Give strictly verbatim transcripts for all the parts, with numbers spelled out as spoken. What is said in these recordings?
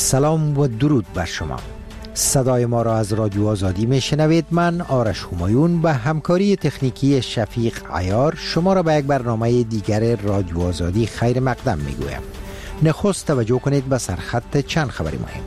سلام و درود بر شما. صدای ما را از رادیو آزادی می شنوید. من آرش همایون به همکاری تکنیکی شفیق عیار شما را به یک برنامه دیگر رادیو آزادی خیر مقدم می گویم. نخست توجه کنید به سرخط چند خبری مهم.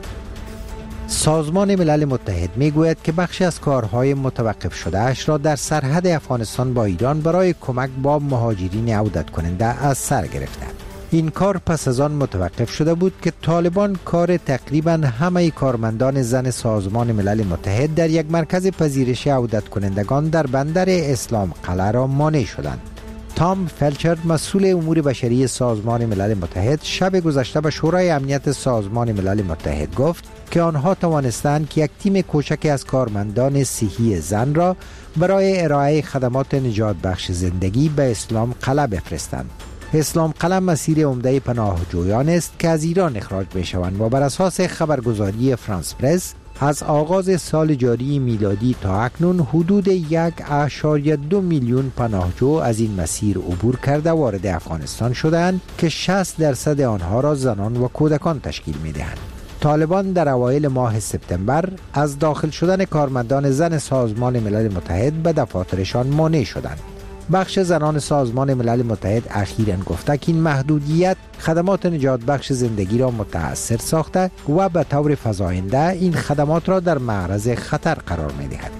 سازمان ملل متحد می گوید که بخشی از کارهای متوقف شده اش را در سرحد افغانستان با ایران برای کمک با مهاجرین عودت کننده از سر گرفته. این کار پس از آن متوقف شده بود که طالبان کار تقریباً همه کارمندان زن سازمان ملل متحد در یک مرکز پذیرش عودت کنندگان در بندر اسلام قلعه را مانع شدند. تام فلچرد مسئول امور بشری سازمان ملل متحد شب گذشته به شورای امنیت سازمان ملل متحد گفت که آنها توانستند که یک تیم کوچکی از کارمندان صحی زن را برای ارائه خدمات نجات بخش زندگی به اسلام قلعه بفرستند. اسلام قلعه مسیر عمده پناهجویان است که از ایران اخراج می شوند و بر اساس خبرگزاری فرانس پرس از آغاز سال جاری میلادی تا اکنون حدود یک اشاریه دو میلیون پناهجو از این مسیر عبور کرده وارد افغانستان شدند که شصت درصد آنها را زنان و کودکان تشکیل می دهند. طالبان در اوایل ماه سپتامبر از داخل شدن کارمندان زن سازمان ملل متحد به دفاترشان مانع شدند. بخش زنان سازمان ملل متحد اخیراً گفته که این محدودیت خدمات نجات بخش زندگی را متأثر ساخته و به طور فزاینده این خدمات را در معرض خطر قرار می دهد.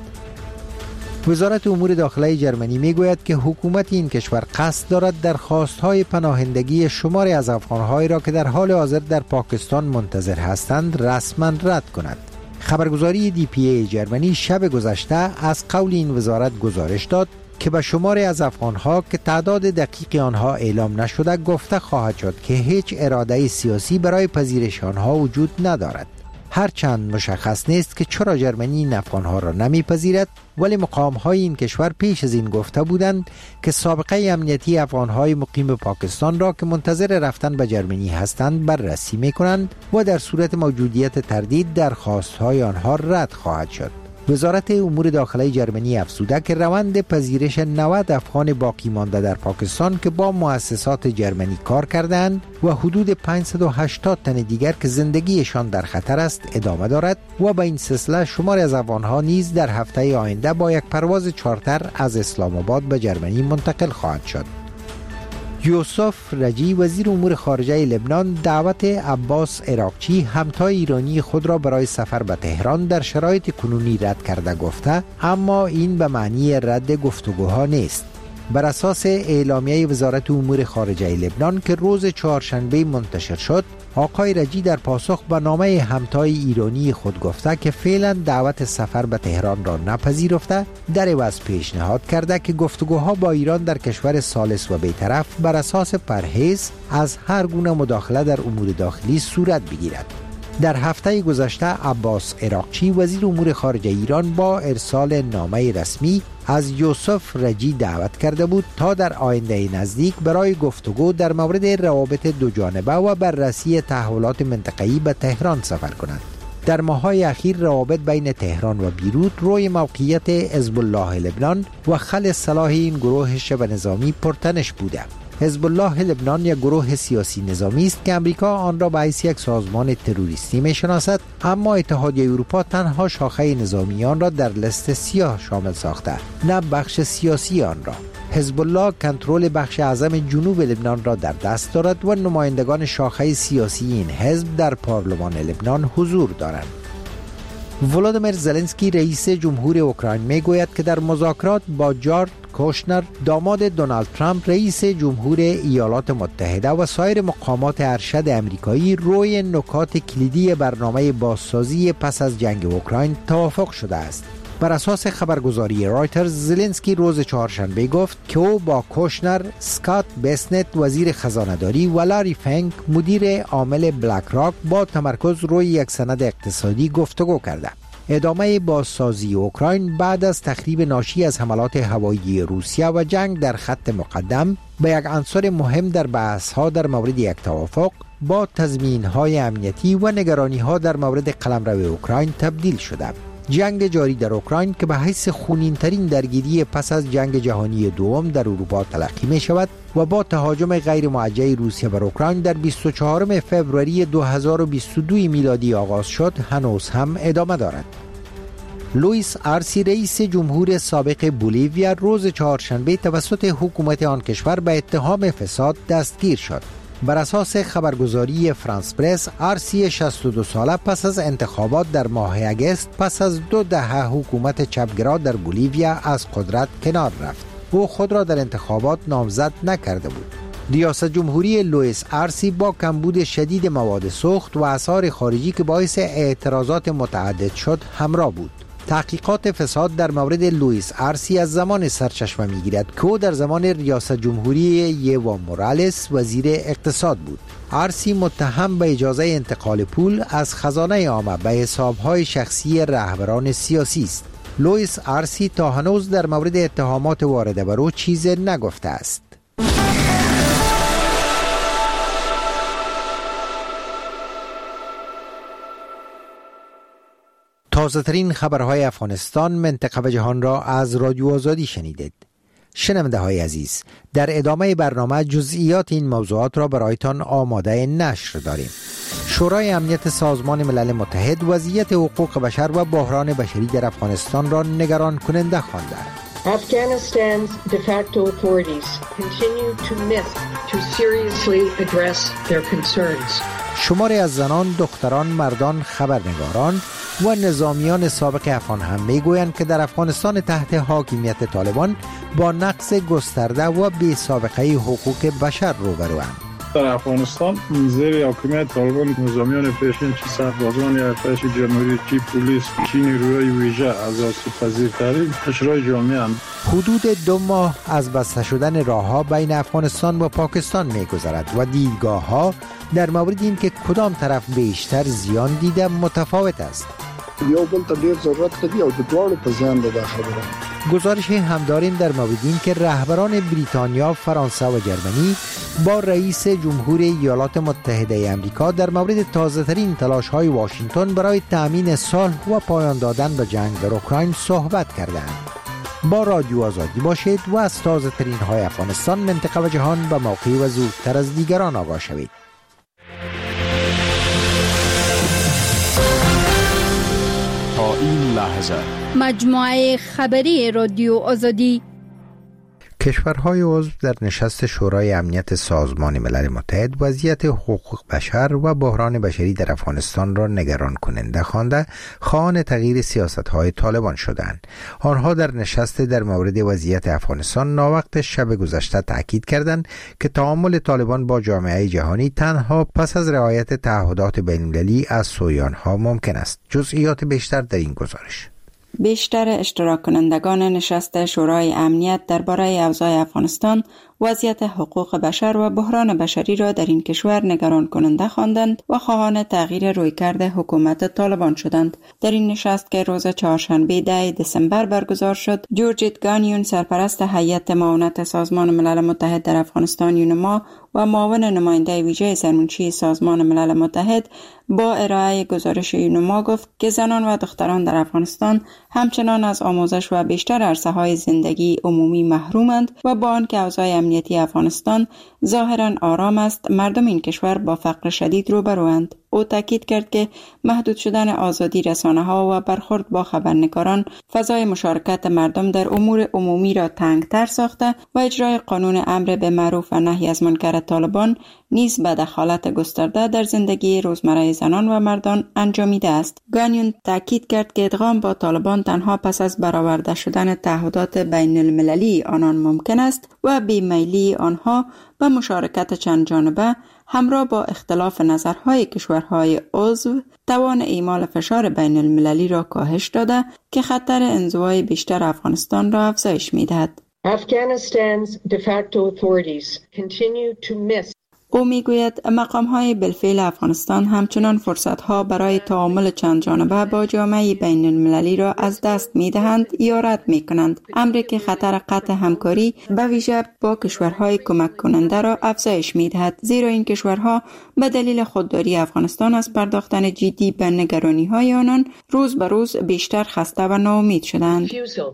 وزارت امور داخلی جرمنی می گوید که حکومت این کشور قصد دارد درخواست‌های پناهندگی شماری از افغان‌هایی را که در حال حاضر در پاکستان منتظر هستند رسما رد کند. خبرگزاری دی پی ای جرمنی شب گذشته از قول این وزارت گزارش داد که به شماری از افغانها که تعداد دقیق آنها اعلام نشده گفته خواهد شد که هیچ اراده سیاسی برای پذیرش آنها وجود ندارد. هرچند مشخص نیست که چرا جرمنی این افغانها را نمیپذیرد، ولی مقام‌های این کشور پیش از این گفته بودند که سابقه امنیتی افغانهای مقیم پاکستان را که منتظر رفتن به جرمنی هستند بررسی می‌کنند و در صورت موجودیت تردید درخواست‌های آنها رد خواهد شد. وزارت امور داخلی جرمنی افزوده که روند پذیرش نود افغان باقی مانده در پاکستان که با مؤسسات جرمنی کار کردند و حدود پانصد و هشتاد تن دیگر که زندگیشان در خطر است ادامه دارد و به این سلسله شماری از افغانها نیز در هفته آینده با یک پرواز چارتر از اسلام آباد به جرمنی منتقل خواهد شد. یوسف رجی وزیر امور خارجه لبنان دعوت عباس عراقچی همتای ایرانی خود را برای سفر به تهران در شرایط کنونی رد کرده گفته، اما این به معنی رد گفتگوها نیست. بر اساس اعلامیه وزارت امور خارجه لبنان که روز چهارشنبه منتشر شد، آقای رجی در پاسخ به نامه همتای ایرانی خود گفته که فعلا دعوت سفر به تهران را نپذیرفته، در عوض پیشنهاد کرده که گفتگوها با ایران در کشور ثالث و بی‌طرف بر اساس پرهیز از هر گونه مداخله در امور داخلی صورت بگیرد. در هفته گذشته عباس عراقچی وزیر امور خارجه ایران با ارسال نامه رسمی از یوسف رجی دعوت کرده بود تا در آینده نزدیک برای گفتگو در مورد روابط دو جانبه و بررسی تحولات منطقه‌ای به تهران سفر کنند. در ماه‌های اخیر روابط بین تهران و بیروت روی موقعیت حزب الله لبنان و خل صلاح این گروه شبه نظامی پرتنش بوده. حزب الله لبنان یک گروه سیاسی نظامی است که امریکا آن را به حیث یک سازمان تروریستی می‌شناسد، اما اتحادیه اروپا تنها شاخه نظامی آن را در لیست سیاه شامل ساخته، نه بخش سیاسی آن را. حزب الله کنترل بخش اعظم جنوب لبنان را در دست دارد و نمایندگان شاخه سیاسی این حزب در پارلمان لبنان حضور دارند. ولادیمیر زلنسکی رئیس جمهور اوکراین میگوید که در مذاکرات با جارد کوشنر داماد دونالد ترامپ رئیس جمهور ایالات متحده و سایر مقامات ارشد امریکایی روی نکات کلیدی برنامه بازسازی پس از جنگ اوکراین توافق شده است. بر اساس خبرگزاری رایترز زلنسکی روز چهارشنبه گفت که او با کوشنر، اسکات بسنت وزیر خزانه‌داری و لاری فنک مدیر عامل بلک راک با تمرکز روی یک سند اقتصادی گفتگو کرده. ادامه بازسازی اوکراین بعد از تخریب ناشی از حملات هوایی روسیه و جنگ در خط مقدم به یک عنصر مهم در بحث‌ها در مورد یک توافق با تضمین‌های امنیتی و نگرانی‌ها در مورد قلمرو اوکراین تبدیل شده. جنگ جاری در اوکراین که به حیث خونین ترین درگیری پس از جنگ جهانی دوم در اروپا تلقی می شود و با تهاجم غیر موجه روسیه بر اوکراین در بیست و چهارم فوریه دو هزار و بیست و دو میلادی آغاز شد، هنوز هم ادامه دارد. لوئیس آرسی رئیس جمهور سابق بولیویا روز چهارشنبه توسط حکومت آن کشور به اتهام فساد دستگیر شد. بر اساس خبرگزاری فرانس پرس، آرسی شصت و دو ساله پس از انتخابات در ماه اگست پس از دو دهه حکومت چپگرا در بولیویا از قدرت کنار رفت. او خود را در انتخابات نامزد نکرده بود. ریاست جمهوری لوئیس آرسی با کمبود شدید مواد سوخت و اسعار خارجی که باعث اعتراضات متعدد شد همراه بود. تحقیقات فساد در مورد لوئیس آرسی از زمان سرچشمه می‌گیرد که او در زمان ریاست جمهوری یوا مورالس وزیر اقتصاد بود. آرسی متهم به اجازه انتقال پول از خزانه عامه به حساب‌های شخصی رهبران سیاسی است. لوئیس آرسی تا هنوز در مورد اتهامات وارده بر او چیزی نگفته است. تازه ترین خبرهای افغانستان، منطقه و جهان را از رادیو آزادی شنیدید. شنونده های عزیز، در ادامه برنامه جزئیات این موضوعات را برایتان آماده نشر داریم. شورای امنیت سازمان ملل متحد وضعیت حقوق بشر و بحران بشری در افغانستان را نگران کننده خوانده. Afghanistan's de facto authorities continue to miss to seriously address their concerns. شماری از زنان، دختران، مردان، خبرنگاران و نظامیان سابق افغان هم میگویند که در افغانستان تحت حاکمیت طالبان با نقض گسترده و بی سابقه حقوق بشر روبروند. در افغانستان زیر حاکمیت طالبان نظامیان پیشین، چه سربازان ارتش جمهوری، چه پلیس، چه نیروهای ویژه از آسیب‌پذیرترین قشرهای جامعه اند. حدود دو ماه از بسته شدن راه‌ها بین افغانستان و پاکستان می‌گذرد و دیدگاه‌ها در مورد این که کدام طرف بیشتر زیان دیده متفاوت است. یو بل ته ډیر ضرورت دی او د دواړو په زیان ده خبره. گزارش هم داریم در مورد این که رهبران بریتانیا، فرانسه و جرمنی با رئیس جمهور ایالات متحده آمریکا در مورد تازه‌ترین تلاش‌های واشنگتن برای تأمین صلح و پایان دادن به جنگ در اوکراین صحبت کردند. با رادیو آزادی باشید و از تازه‌ترین های افغانستان، منطقه و جهان به موقع و زودتر از دیگران آگاه شوید. تا این لحظه مجموعه خبری رادیو آزادی. کشورهای عضو در نشست شورای امنیت سازمان ملل متحد وضعیت حقوق بشر و بحران بشری در افغانستان را نگران کننده خوانده خواهان تغییر سیاست‌های طالبان شدند. آنها در نشست در مورد وضعیت افغانستان ناوقت شب گذشته تاکید کردند که تعامل طالبان با جامعه جهانی تنها پس از رعایت تعهدات بین‌المللی از سوی آنها ممکن است. جزئیات بیشتر در این گزارش. بیشتر اشتراک کنندگان نشست شورای امنیت درباره اوضاع افغانستان، وضعیت حقوق بشر و بحران بشری را در این کشور نگران کننده خواندند و خواهان تغییر رویکرد حکومت طالبان شدند. در این نشست که روز چهارشنبه ده دسامبر برگزار شد، جورجیت گانیون، سرپرست هیئت معاونت سازمان ملل متحد در افغانستان یونما و معاون نماینده ویژه سرمنشی سازمان ملل متحد، با ارائه گزارش یونما گفت که زنان و دختران در افغانستان همچنان از آموزش و بیشتر عرصه‌های زندگی عمومی محرومند و با آنکه اوضاع امنیتی افغانستان ظاهراً آرام است، مردم این کشور با فقر شدید روبروند. او تاکید کرد که محدود شدن آزادی رسانه‌ها و برخورد با خبرنگاران فضای مشارکت مردم در امور عمومی را تنگتر ساخته و اجرای قانون امر به معروف و نهی از منکر طالبان نیز به دخالت گسترده در زندگی روزمره زنان و مردان انجامیده است. گانیون تاکید کرد که ادغام با طالبان تنها پس از برآورده شدن تعهدات بین المللی آنان ممکن است و بیمیلی آنها به مشارکت چند جانبه همراه با اختلاف نظرهای کشورهای عضو توان اعمال فشار بین المللی را کاهش داده که خطر انزوای بیشتر افغانستان را افزایش می‌دهد. Afghanistan's de facto authorities continue to miss او میگوید مقام‌های بالفعل افغانستان همچنان فرصت‌ها برای تعامل چند جانبه با جامعه بین المللی را از دست می‌دهند یا رد می‌کنند، امری که خطر قطع همکاری به ویژه با کشورهای کمک کننده را افزایش می‌دهد، زیرا این کشورها به دلیل خودداری افغانستان از پرداختن جدی به نگرانی‌های آنان روز به روز بیشتر خسته و ناامید شدند.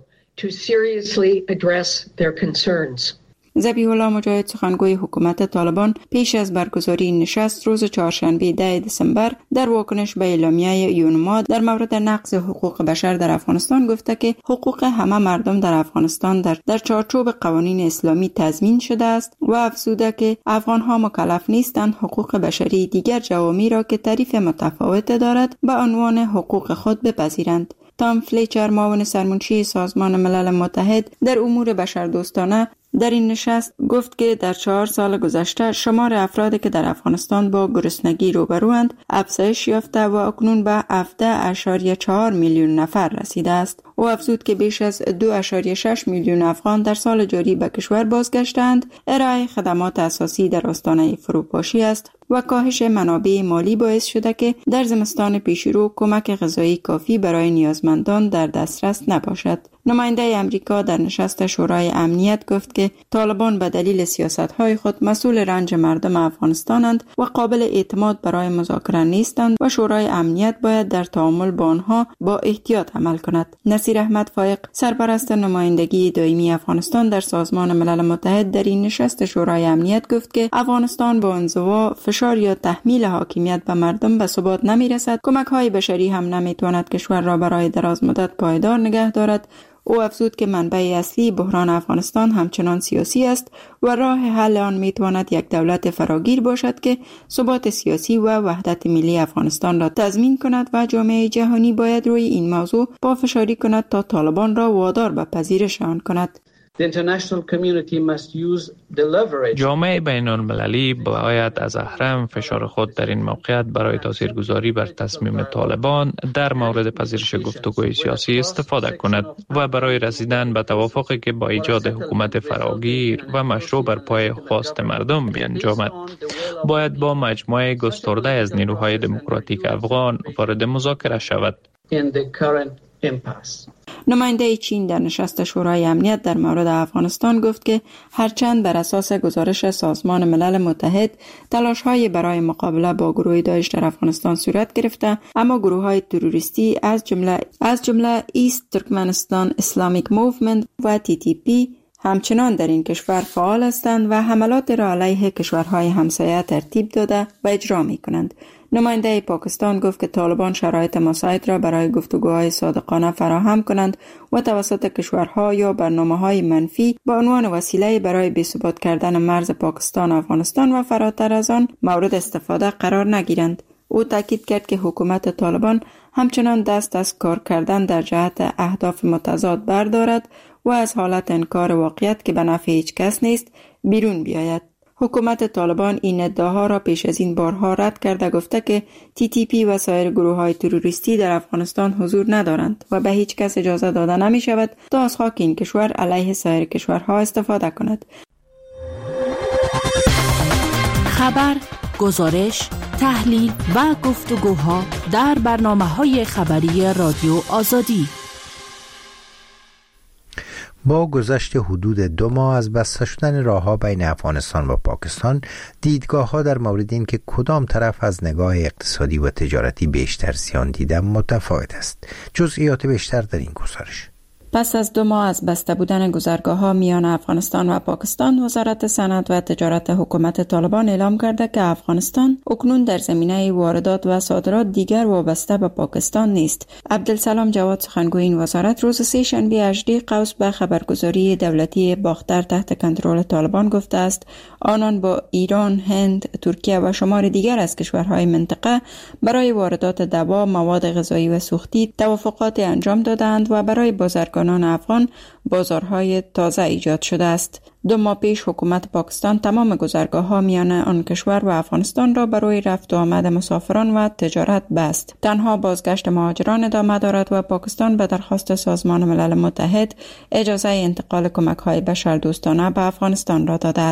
ذبیح الله مجاهد سخنگوی حکومت طالبان پیش از برگزاری این نشست روز چهارشنبه ده دسامبر در واکنش به اعلامیه یونما در مورد نقض حقوق بشر در افغانستان گفته که حقوق همه مردم در افغانستان در در چارچوب قوانین اسلامی تضمین شده است و افزوده که افغانها مکلف نیستند حقوق بشری دیگر جوامی را که تعریف متفاوت دارد به عنوان حقوق خود بپذیرند. تام فلیچر معاون سرمنشی سازمان ملل متحد در امور بشردوستانه در این نشست گفت که در چهار سال گذشته شمار افرادی که در افغانستان با گرسنگی روبروند افزایش یافته و اکنون به هفده اشاریه چهار میلیون نفر رسیده است. او افزود که بیش از دو اشاریه شش میلیون افغان در سال جاری به کشور بازگشتند. ارائه خدمات اساسی در آستانه فروپاشی است و کاهش منابع مالی باعث شده که در زمستان پیشرو کمک غذایی کافی برای نیازمندان در دسترس نباشد. نماینده امریکا در نشست شورای امنیت گفت که طالبان به دلیل سیاست‌های خود مسئول رنج مردم افغانستانند و قابل اعتماد برای مذاکره نیستند و شورای امنیت باید در تعامل با آنها با احتیاط عمل کند. نصیر احمد فائق سرپرست نمایندگی دائمی افغانستان در سازمان ملل متحد در این نشست شورای امنیت گفت که افغانستان با انزوا، فشار یا تحمیل حاکمیت به مردم به ثبات نمی‌رسد. کمک‌های بشری هم نمی‌تواند کشور را برای دراز مدت پایدار نگه دارد. او افزود که منبع اصلی بحران افغانستان همچنان سیاسی است و راه حل آن میتواند یک دولت فراگیر باشد که ثبات سیاسی و وحدت ملی افغانستان را تضمین کند و جامعه جهانی باید روی این موضوع پافشاری کند تا طالبان را وادار به پذیرش آن کند. جامعه بین المللی باید از اهرم فشار خود در این موقعیت برای تاثیرگذاری بر تصمیم طالبان در مورد پذیرش گفتگوی سیاسی استفاده کند و برای رسیدن به توافقی که با ایجاد حکومت فراگیر و مشروع بر پای خواست مردم بیانجامد. باید با مجموعه گسترده از نیروهای دموکراتیک افغان وارد مذاکره شود. نماینده چین در نشست شورای امنیت در مورد افغانستان گفت که هرچند بر اساس گزارش سازمان ملل متحد تلاش‌های برای مقابله با گروه داعش در افغانستان صورت گرفته، اما گروه‌های تروریستی از جمله از جمله ایست ترکمنستان اسلامیک موومنت و تی تی پی همچنان در این کشور فعال هستند و حملات را علیه کشورهای همسایه ترتیب داده و اجرا می‌کنند. نماینده پاکستان گفت که طالبان شرایط مساعد را برای گفتگوهای صادقانه فراهم کنند و توسط کشورها یا برنامه‌های منفی به عنوان وسیله برای بی‌ثبات کردن مرز پاکستان، افغانستان و فراتر از آن مورد استفاده قرار نگیرند. او تاکید کرد که حکومت طالبان همچنان دست از کار کردن در جهت اهداف متضاد بردارد و از حالت انکار واقعیت که به نفع هیچ کس نیست بیرون بیاید. حکومت طالبان این ادعاها را پیش از این بارها رد کرده گفته که تی تی پی و سایر گروه‌های تروریستی در افغانستان حضور ندارند و به هیچ کس اجازه داده نمی شود تا از خاک این کشور علیه سایر کشورها استفاده کند. خبر، گزارش، تحلیل و گفتگوها در برنامه‌های خبری رادیو آزادی. با گذشت حدود دو ماه از بسته شدن راه‌ها بین افغانستان و پاکستان، دیدگاه‌ها در مورد اینکه کدام طرف از نگاه اقتصادی و تجارتی بیشتر زیان دیده متفاوت است. جزئیات بیشتر در این گزارش. پس از دو ماه از بسته بودن گذرگاه‌ها میان افغانستان و پاکستان، وزارت صنعت و تجارت حکومت طالبان اعلام کرده که افغانستان اکنون در زمینه واردات و صادرات دیگر وابسته به پاکستان نیست. عبدالسلام جواد سخنگوی این وزارت روز سه شنبه هجده قوس به خبرگزاری دولتی باختر تحت کنترل طالبان گفته است آنان با ایران، هند، ترکیه و شمار دیگر از کشورهای منطقه برای واردات دوا، مواد غذایی و سوختی توافقات انجام دادند و برای بازرگانان افغان بازارهای تازه ایجاد شده است. دو ماه پیش حکومت پاکستان تمام گذرگاه‌ها میان آن کشور و افغانستان را برای رفت و آمد مسافران و تجارت بست. تنها بازگشت مهاجران ادامه دارد و پاکستان به درخواست سازمان ملل متحد اجازه انتقال کمک‌های بشردوستانه به افغانستان را داده است.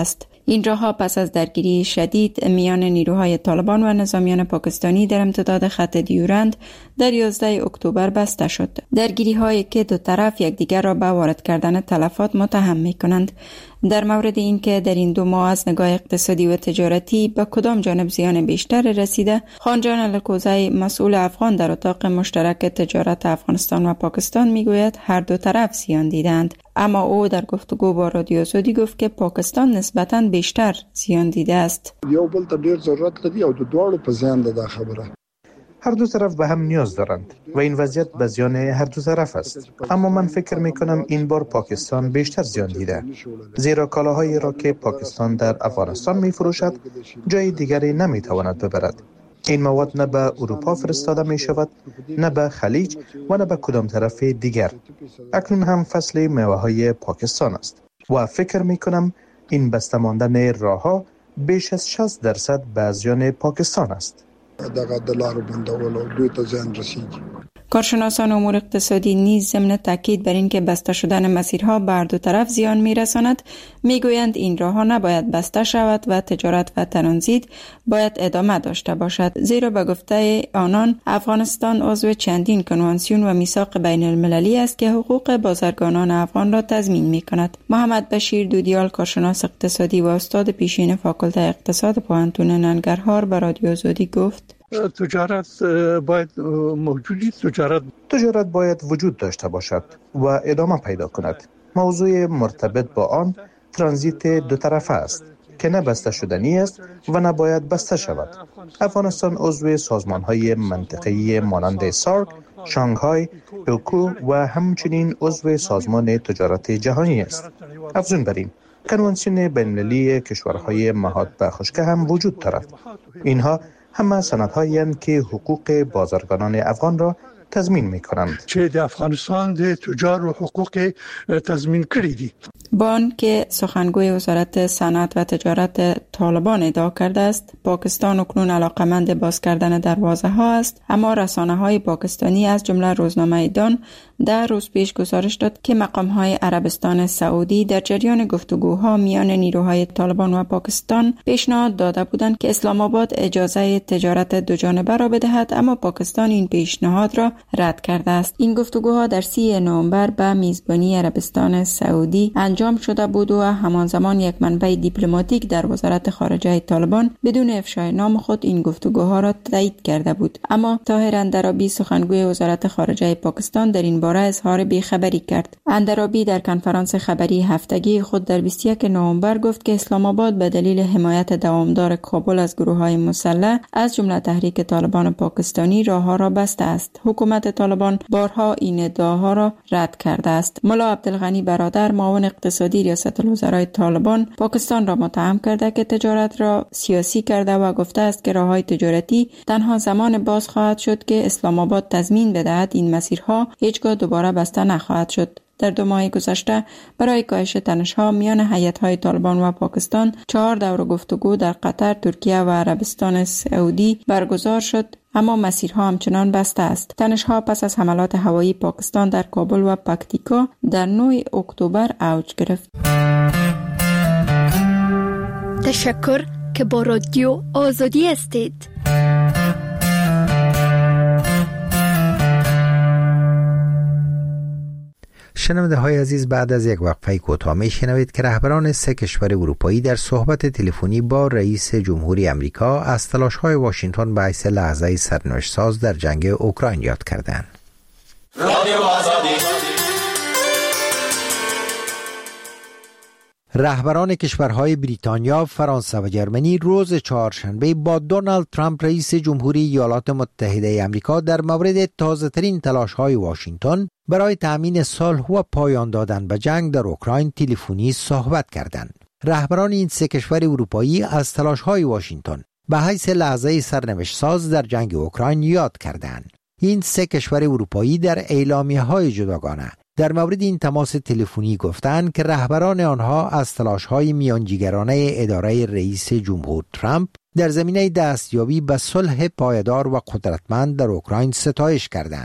این راهها پس از درگیری شدید میان نیروهای طالبان و نظامیان پاکستانی در امتداد خط دیورند در یازده اکتبر بسته شد. درگیری هایی که دو طرف یکدیگر را به وارد کردن تلفات متهم می کنند. در مورد اینکه در این دو ماه از نگاه اقتصادی و تجارتی به کدام جانب زیان بیشتر رسیده، خانجان الکوزی مسئول افغان در اتاق مشترک تجارت افغانستان و پاکستان میگوید هر دو طرف زیان دیدند، اما او در گفتگو با رادیو آزادی گفت که پاکستان نسبتاً بیشتر زیان دیده است. یو بل ته ډیر ضرورت لري او د دواړو په زیان ده خبره. هر دو طرف به هم نیاز دارند و این وضعیت به زیان هر دو طرف است، اما من فکر می کنم این بار پاکستان بیشتر زیان دیده، زیرا کالاهایی را که پاکستان در افغانستان می فروشد جای دیگری نمی تواند ببرد. این مواد نه به اروپا فرستاده می شود، نه به خلیج و نه به کدام طرف دیگر. اکنون هم فصل میوه های پاکستان است و فکر می کنم این بسته ماندن راهها بیش از شصت درصد به زیان پاکستان است. دغه د لارو بندول او دوی ته زیان رسیږي. کارشناسان امور اقتصادی نیز ضمن تاکید بر اینکه بسته شدن مسیرها بر دو طرف زیان میرساند میگویند این راهها نباید بسته شود و تجارت و ترانزیت باید ادامه داشته باشد، زیرا به گفته آنان افغانستان عضو چندین کنوانسیون و میثاق بین المللی است که حقوق بازرگانان افغان را تضمین میکند. محمد بشیر دودیال، کارشناس اقتصادی و استاد پیشین فاکولته اقتصاد پوهنتون ننگرهار، به رادیو آزادی گفت تجارت باید موجودی تجارت تجارت باید وجود داشته باشد و ادامه پیدا کند. موضوع مرتبط با آن ترانزیت دو طرفه است که نه بسته شدنی است و نه باید بسته شود. افغانستان عضو سازمان‌های منطقه‌ای مانند سارک، شانگهای، اوکو و همچنین عضو سازمان تجارت جهانی است. افزون بر این، کنوانسیون بین‌المللی کشورهای مهاد به خشکی هم وجود دارد. اینها همه سندهایی هستند که حقوق بازرگانان افغان را تضمین می‌کنند. چه در افغانستان د تجار و حقوق تضمین کړی دي. بان که سخنگوی وزارت صنعت و تجارت طالبان ادعا کرده است پاکستان اکنون علاقمند باز کردن دروازه ها است، اما رسانه های پاکستانی از جمله روزنامه دان در روز پیش گزارش داد که مقام های عربستان سعودی در جریان گفتگوها میان نیروهای طالبان و پاکستان پیشنهاد داده بودند که اسلام آباد اجازه تجارت دو جانبه را بدهد، اما پاکستان این پیشنهاد را رد کرده است. این گفتگوها در سی نوامبر به میزبانی عربستان سعودی انجام شده بود و همان زمان یک منبع دیپلماتیک در وزارت خارجه طالبان بدون افشای نام خود این گفتگوها را تایید کرده بود، اما طاهر اندرابی سخنگوی وزارت خارجه پاکستان در این باره اظهار بی‌خبری کرد. اندرابی در کنفرانس خبری هفتگی خود در بیست و یک نوامبر گفت که اسلام آباد به دلیل حمایت دوامدار کابل از گروه‌های مسلح از جمله تحریک طالبان پاکستانی راهها را بسته است. حکومت طالبان بارها این ادعاها را رد کرده است. ملا عبدالغنی برادر، معاون اقتصادی ریاست الوزرای طالبان، پاکستان را متهم کرده که تجارت را سیاسی کرده و گفته است که راههای تجارتی تنها زمان باز خواهد شد که اسلام آباد تضمین بدهد این مسیرها هیچگاه دوباره بسته نخواهد شد. در دو ماه گذشته برای کاهش تنش‌ها میان هیئت‌های طالبان و پاکستان چهار دور گفتگو در قطر، ترکیه و عربستان سعودی برگزار شد، اما مسیرها همچنان بسته است. تنش‌ها پس از حملات هوایی پاکستان در کابل و پکتیکا در نه اکتبر اوج گرفت. تشکر که با رادیو آزادی هستید. شنونده های عزیز، بعد از یک وقفه کوتاه میشنوید که رهبران سه کشور اروپایی در صحبت تلفنی با رئیس جمهوری امریکا از تلاش‌های واشنگتن به حیث لحظه سرنوشت ساز در جنگ اوکراین یاد کردند. رادیو آزادی. رهبران کشورهای بریتانیا، فرانسه و جرمنی روز چهارشنبه با دونالد ترامپ رئیس جمهوری ایالات متحده آمریکا در مورد تازه‌ترین تلاش‌های واشنگتن برای تأمین صلح و پایان دادن به جنگ در اوکراین تلفنی صحبت کردند. رهبران این سه کشور اروپایی از تلاش‌های واشنگتن به حیث لحظه سرنوشت ساز در جنگ اوکراین یاد کردند. این سه کشور اروپایی در اعلامیه‌های جداگانه در مورد این تماس تلفنی گفتند که رهبران آنها از تلاش‌های میانجیگرانه اداره رئیس جمهور ترامپ در زمینه دستیابی به صلح پایدار و قدرتمند در اوکراین ستایش کردند.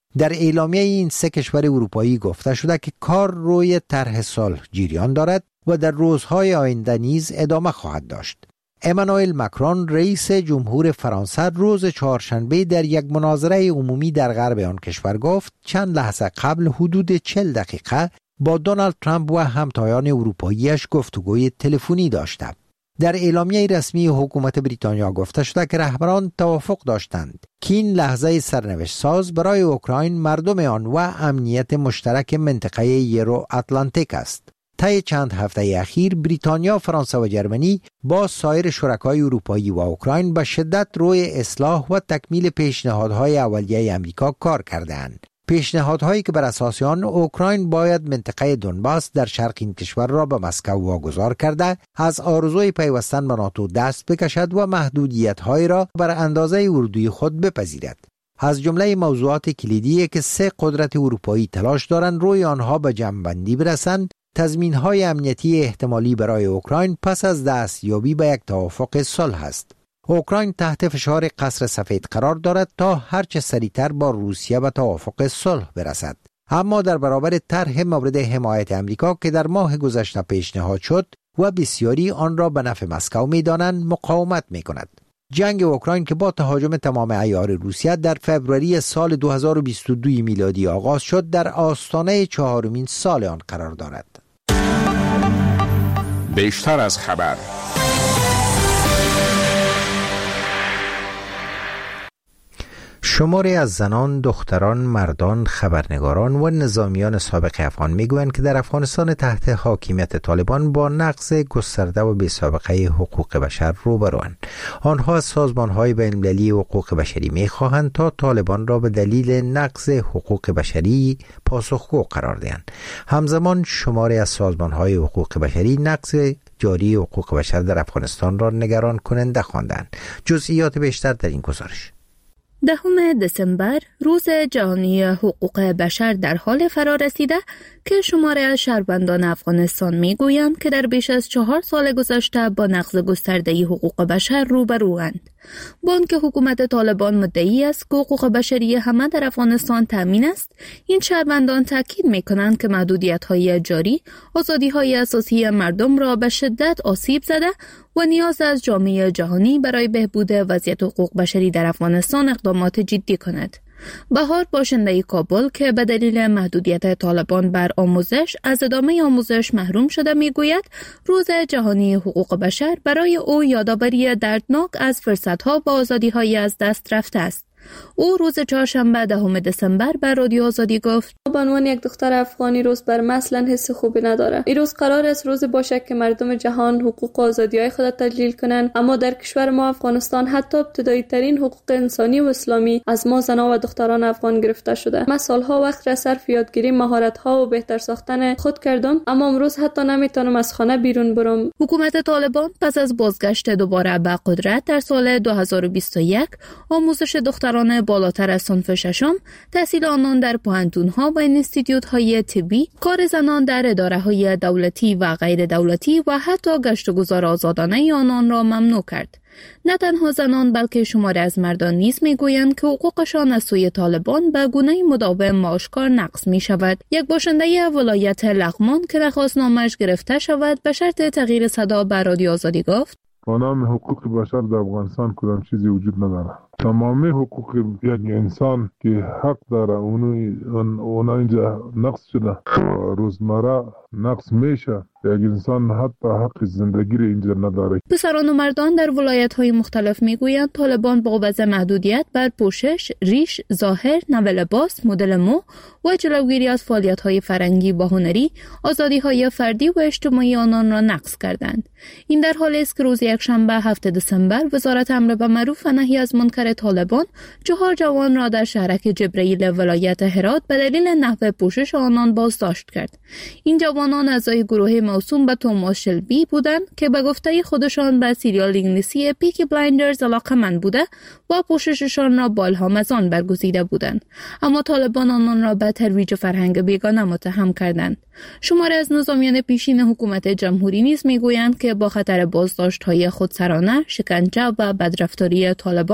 در اعلامیه این سه کشور اروپایی گفته شده که کار روی طرح صلح جریان دارد و در روزهای آینده نیز ادامه خواهد داشت. امانوئل مکرون رئیس جمهور فرانسه روز چهارشنبه در یک مناظره عمومی در غرب آن کشور گفت چند لحظه قبل حدود چهل دقیقه با دونالد ترامپ و همتایان اروپاییش گفتگوی تلفنی داشته. در اعلامیه رسمی حکومت بریتانیا گفته شده که رهبران توافق داشتند که این لحظه سرنوشت ساز برای اوکراین مردم آن و امنیت مشترک منطقه یورو اتلانتیک است. طی چند هفته اخیر بریتانیا، فرانسه و جرمنی با سایر شرکای اروپایی و اوکراین به شدت روی اصلاح و تکمیل پیشنهادهای اولیه امریکا کار کردند. پیشنهادهایی که بر اساس آن اوکراین باید منطقه دونباس در شرق این کشور را به مسکو واگذار کرده، از آرزوی پیوستن به ناتو دست بکشد و محدودیت‌هایی را بر اندازه اردوی خود بپذیرد. از جمله موضوعات کلیدی که سه قدرت اروپایی تلاش دارند روی آنها به جمع‌بندی برسند، تضمین‌های امنیتی احتمالی برای اوکراین پس از دستیابی به یک توافق صلح است. اوکراین تحت فشار قصر سفید قرار دارد تا هرچه سریعتر با روسیه به توافق صلح برسد. اما در برابر طرح مورد حمایت امریکا که در ماه گذشته پیشنهاد شد و بسیاری آن را به نفع مسکو می‌دانند، مقاومت می‌کند. جنگ اوکراین که با تهاجم تمام عیار روسیه در فوریه سال دو هزار و بیست و دو میلادی آغاز شد، در آستانه چهارمین سال آن قرار دارد. بیشتر از خبر. شماری از زنان، دختران، مردان، خبرنگاران و نظامیان سابق افغان میگویند که در افغانستان تحت حاکمیت طالبان با نقض گسترده و بی‌سابقه حقوق بشر روبروند. آنها از سازمان‌های بین‌المللی حقوق بشری می‌خواهند تا طالبان را به دلیل نقض حقوق بشری پاسخگو قرار دهند. همزمان شماری از سازمان‌های حقوق بشری نقض جاری حقوق بشر در افغانستان را نگران کننده خواندند. جزئیات بیشتر در این گزارش. دهم دسامبر روز جهانی حقوق بشر در حال فرا رسیده که شماره از شهروندان افغانستان میگویند که در بیش از چهار سال گذشته با نقض گسترده حقوق بشر روبروند. با آنکه حکومت طالبان مدعی است که حقوق بشری همه در افغانستان تامین است، این شهروندان تاکید میکنند که محدودیت‌های جاری آزادی‌های اساسی مردم را به شدت آسیب زده و نیاز از جامعه جهانی برای بهبود وضعیت حقوق بشری در افغانستان اقدامات جدی کند. بهار، باشنده کابل که به دلیل محدودیت طالبان بر آموزش از ادامه آموزش محروم شده، میگوید روز جهانی حقوق بشر برای او یادآوری دردناک از فرصت‌ها و آزادی‌های از دست رفته است. او روز چهارشنبه دهم دسامبر بر رادیو آزادی گفت: به عنوان یک دختر افغانی روز بر مثلا حس خوبی نداره. این روز قرار است روز باشه که مردم جهان حقوق و آزادی‌های خود تجلیل کنند، اما در کشور ما افغانستان حتی ابتدایی ترین حقوق انسانی و اسلامی از ما زنان و دختران افغان گرفته شده. من سالها وقت را صرف یادگیری مهارت‌ها و بهتر ساختن خود کردم، اما امروز حتی نمیتونم از خانه بیرون برم. حکومت طالبان پس از بازگشت دوباره به قدرت در سال دو هزار و بیست و یک آموزش دختران بالاتر از صنف ششم، تحصیل آنان در پوهنتون‌ها و انستیتیوت‌های طبی، کار زنان در اداره‌های دولتی و غیر دولتی و حتی گشت و گذار آزادانه آنان را ممنوع کرد. نه تنها زنان بلکه شماری از مردان نیز میگویند که حقوقشان از سوی طالبان به گونه مداوم و آشکار نقض می شود. یک باشنده ولایت لغمان که درخواستنامه‌اش گرفته شود به شرط تغییر صدا به رادیو آزادی گفت: به نام حقوق بشر در افغانستان کدام چیزی وجود نداره. تمامی حقوق یک انسان که حق داره اونا اینجا نقض شده. روزمره نقض میشه. یک انسان حتی حق زندگی رو اینجا نداره. پسران و مردان در ولایت‌های مختلف میگویند طالبان با وضع محدودیت بر پوشش، ریش، ظاهر، نو لباس، مدل مو و جلوگیری از فعالیت‌های فرهنگی و هنری، آزادی‌های فردی و اجتماعی آنان را نقض کردند. این در حالی است که روز یکشنبه هفتم دسامبر وزارت امر بالمعروف و نهی از منکر طالبان چهار جوان را در شهرک جبرئیل ولایت هرات به دلیل نحو پوشش آنان بازداشت کرد. این جوانان اعضای گروه موسوم به توماس شلبی بودند که به گفته خودشان به سریال انگلیسی پیکی بلایندرز علاقه‌مند بوده و پوشششان را با الهام از آن برگزیده بودند، اما طالبان آنان را به ترویج فرهنگ بیگانه متهم کردند. شماری از نظامیان پیشین حکومت جمهوری نیز میگویند که با خطر بازداشت‌های خودسرانه، شکنجه و بدرفتاری طالبان روبرو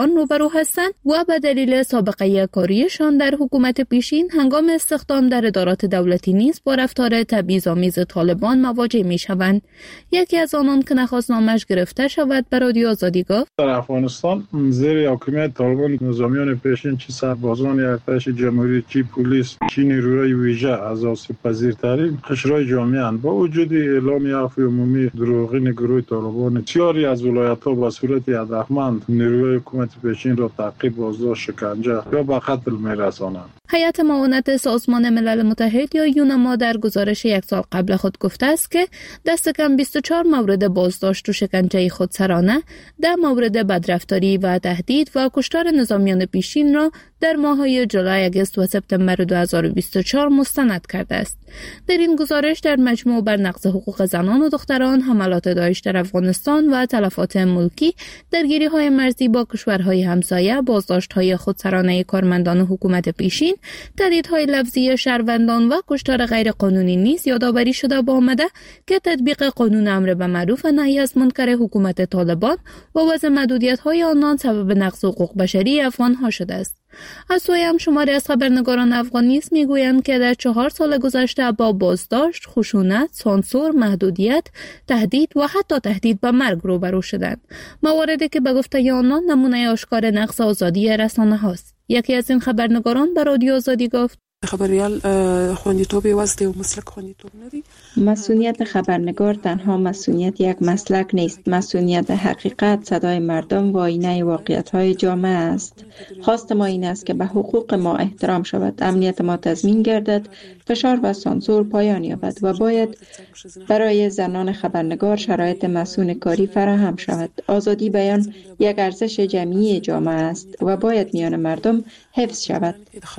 گروه هستند و به دلیل سابقه کاریشان در حکومت پیشین هنگام استخدام در ادارات دولتی نیز با رفتار تبعیض‌آمیز طالبان مواجه می‌شوند. یکی از آنان که نخواست نامش گرفته شود به رادیو آزادی گفت: در افغانستان زیر حکومت طالبان نظامیان پیشین چی سربازان ارتش جمهوری چی پلیس چی نیروهای ویژه از آسیب‌پذیرترین قشرهای جامعه اند. با وجود اعلام عفو عمومی دروغین گروه طالبان بسیاری از ولایت‌ها به صورت هدفمند نیروهای حکومت پیشین را تعقیب، بازداشت، شکنجه یا به قتل می‌رسانند. هیئت معاونت سازمان ملل متحد یا یونما در گزارش یک سال قبل خود گفته است که دست کم بیست و چهار مورد بازداشت و شکنجه خودسرانه، ده مورد بدرفتاری و تهدید و کشتار نظامیان پیشین را در ماه‌های جولای، آگوست و سپتامبر دو هزار و بیست و چهار مستند کرده است. در این گزارش در مجموع بر نقض حقوق زنان و دختران، حملات داعش در افغانستان و تلفات ملکی، درگیری‌های مرزی با کشورهای همسایه، بازداشت‌های خودسرانه کارمندان حکومت پیشین، تهدیدهای لفظی شهروندان و کشتار غیر قانونی نیز یادآوری شده با آمده که تطبیق قانون امر به معروف و نهی از منکر حکومت طالبان و وضع محدودیت‌های آنان سبب نقض حقوق بشری افغان‌ها شده است. از سوی هم شماری از خبرنگاران افغان نیز میگویند که در چهار سال گذشته با بازداشت، خشونت، سانسور، محدودیت، تهدید و حتی تهدید به مرگ روبرو شدند. مواردی که به گفته آنان نمونه آشکار نقض آزادی رسانه هاست. یکی از این خبرنگاران به رادیو آزادی گفت: خبریال خوندیتوب واسطه و مسلک خوندیتوب نداری. مسئولیت خبرنگار تنها مسئولیت یک مسلک نیست. مسئولیت حقیقت، صدای مردم و آینه واقعیت‌های جامعه است. خواست ما این است که به حقوق ما احترام شود، امنیت ما تضمین گردد، فشار و سانسور پایان یابد و باید برای زنان خبرنگار شرایط مسئول کاری فراهم شود. آزادی بیان یک ارزش جمعی جامعه است و باید میان مردم حفظ شود.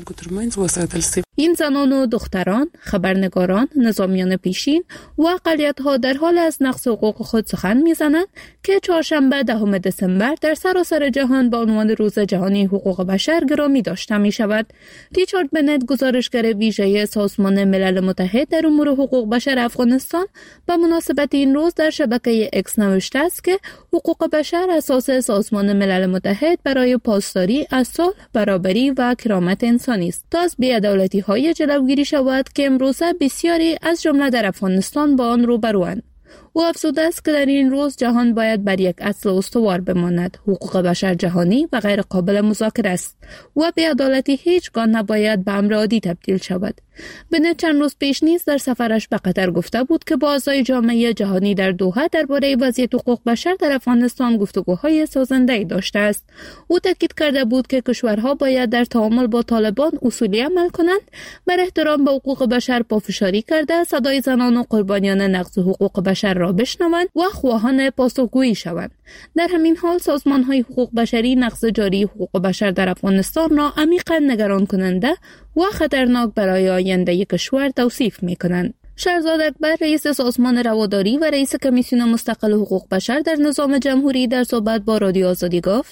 این زنان و دختران، خبرنگاران، نظامیان پیشین و اقلیت‌ها در حال از نقض حقوق خود سخن می‌زنند که چهارشنبه دهم دسامبر در سراسر جهان به عنوان روز جهانی حقوق بشر گرامی داشته می‌شود. ریچارد بنت، گزارشگر ویژه سازمان ملل متحد در امور حقوق بشر افغانستان، به مناسبت این روز در شبکه اکس نوشته است که حقوق بشر اساس سازمان ملل متحد برای پاسداری از صلح، برابری و کرامت انسانی است تا از بی‌عدالتی‌های جلوگیری شود که امروزه بسیاری از جمله در افغانستان با آن روبروند. او افزوده است که در این روز جهان باید بر یک اصل استوار بماند: حقوق بشر جهانی و غیر قابل مذاکره است و بی‌عدالتی هیچگاه نباید به امر عادی تبدیل شود. بنت چند روز پیش نیز در سفرش به قطر گفته بود که با اعضای جامعه جهانی در دوحه درباره وضعیت حقوق بشر در افغانستان گفتگوهای سازنده‌ای داشته است. او تاکید کرده بود که کشورها باید در تعامل با طالبان اصولی عمل کنند، بر احترام به حقوق بشر پافشاری کرده، صدای زنان و قربانیان نقض حقوق بشر را بشنوند و خواهان پاسخگویی شوند. در همین حال سازمان‌های حقوق بشری نقض جاری حقوق بشر در افغانستان را عمیقاً نگران کننده و خطرناک برای آینده کشور توصیف می‌کنند. شهرزاد اکبر، رئیس سازمان رواداری و رئیس کمیسیون مستقل حقوق بشر در نظام جمهوری، در صحبت با رادیو آزادی گفت: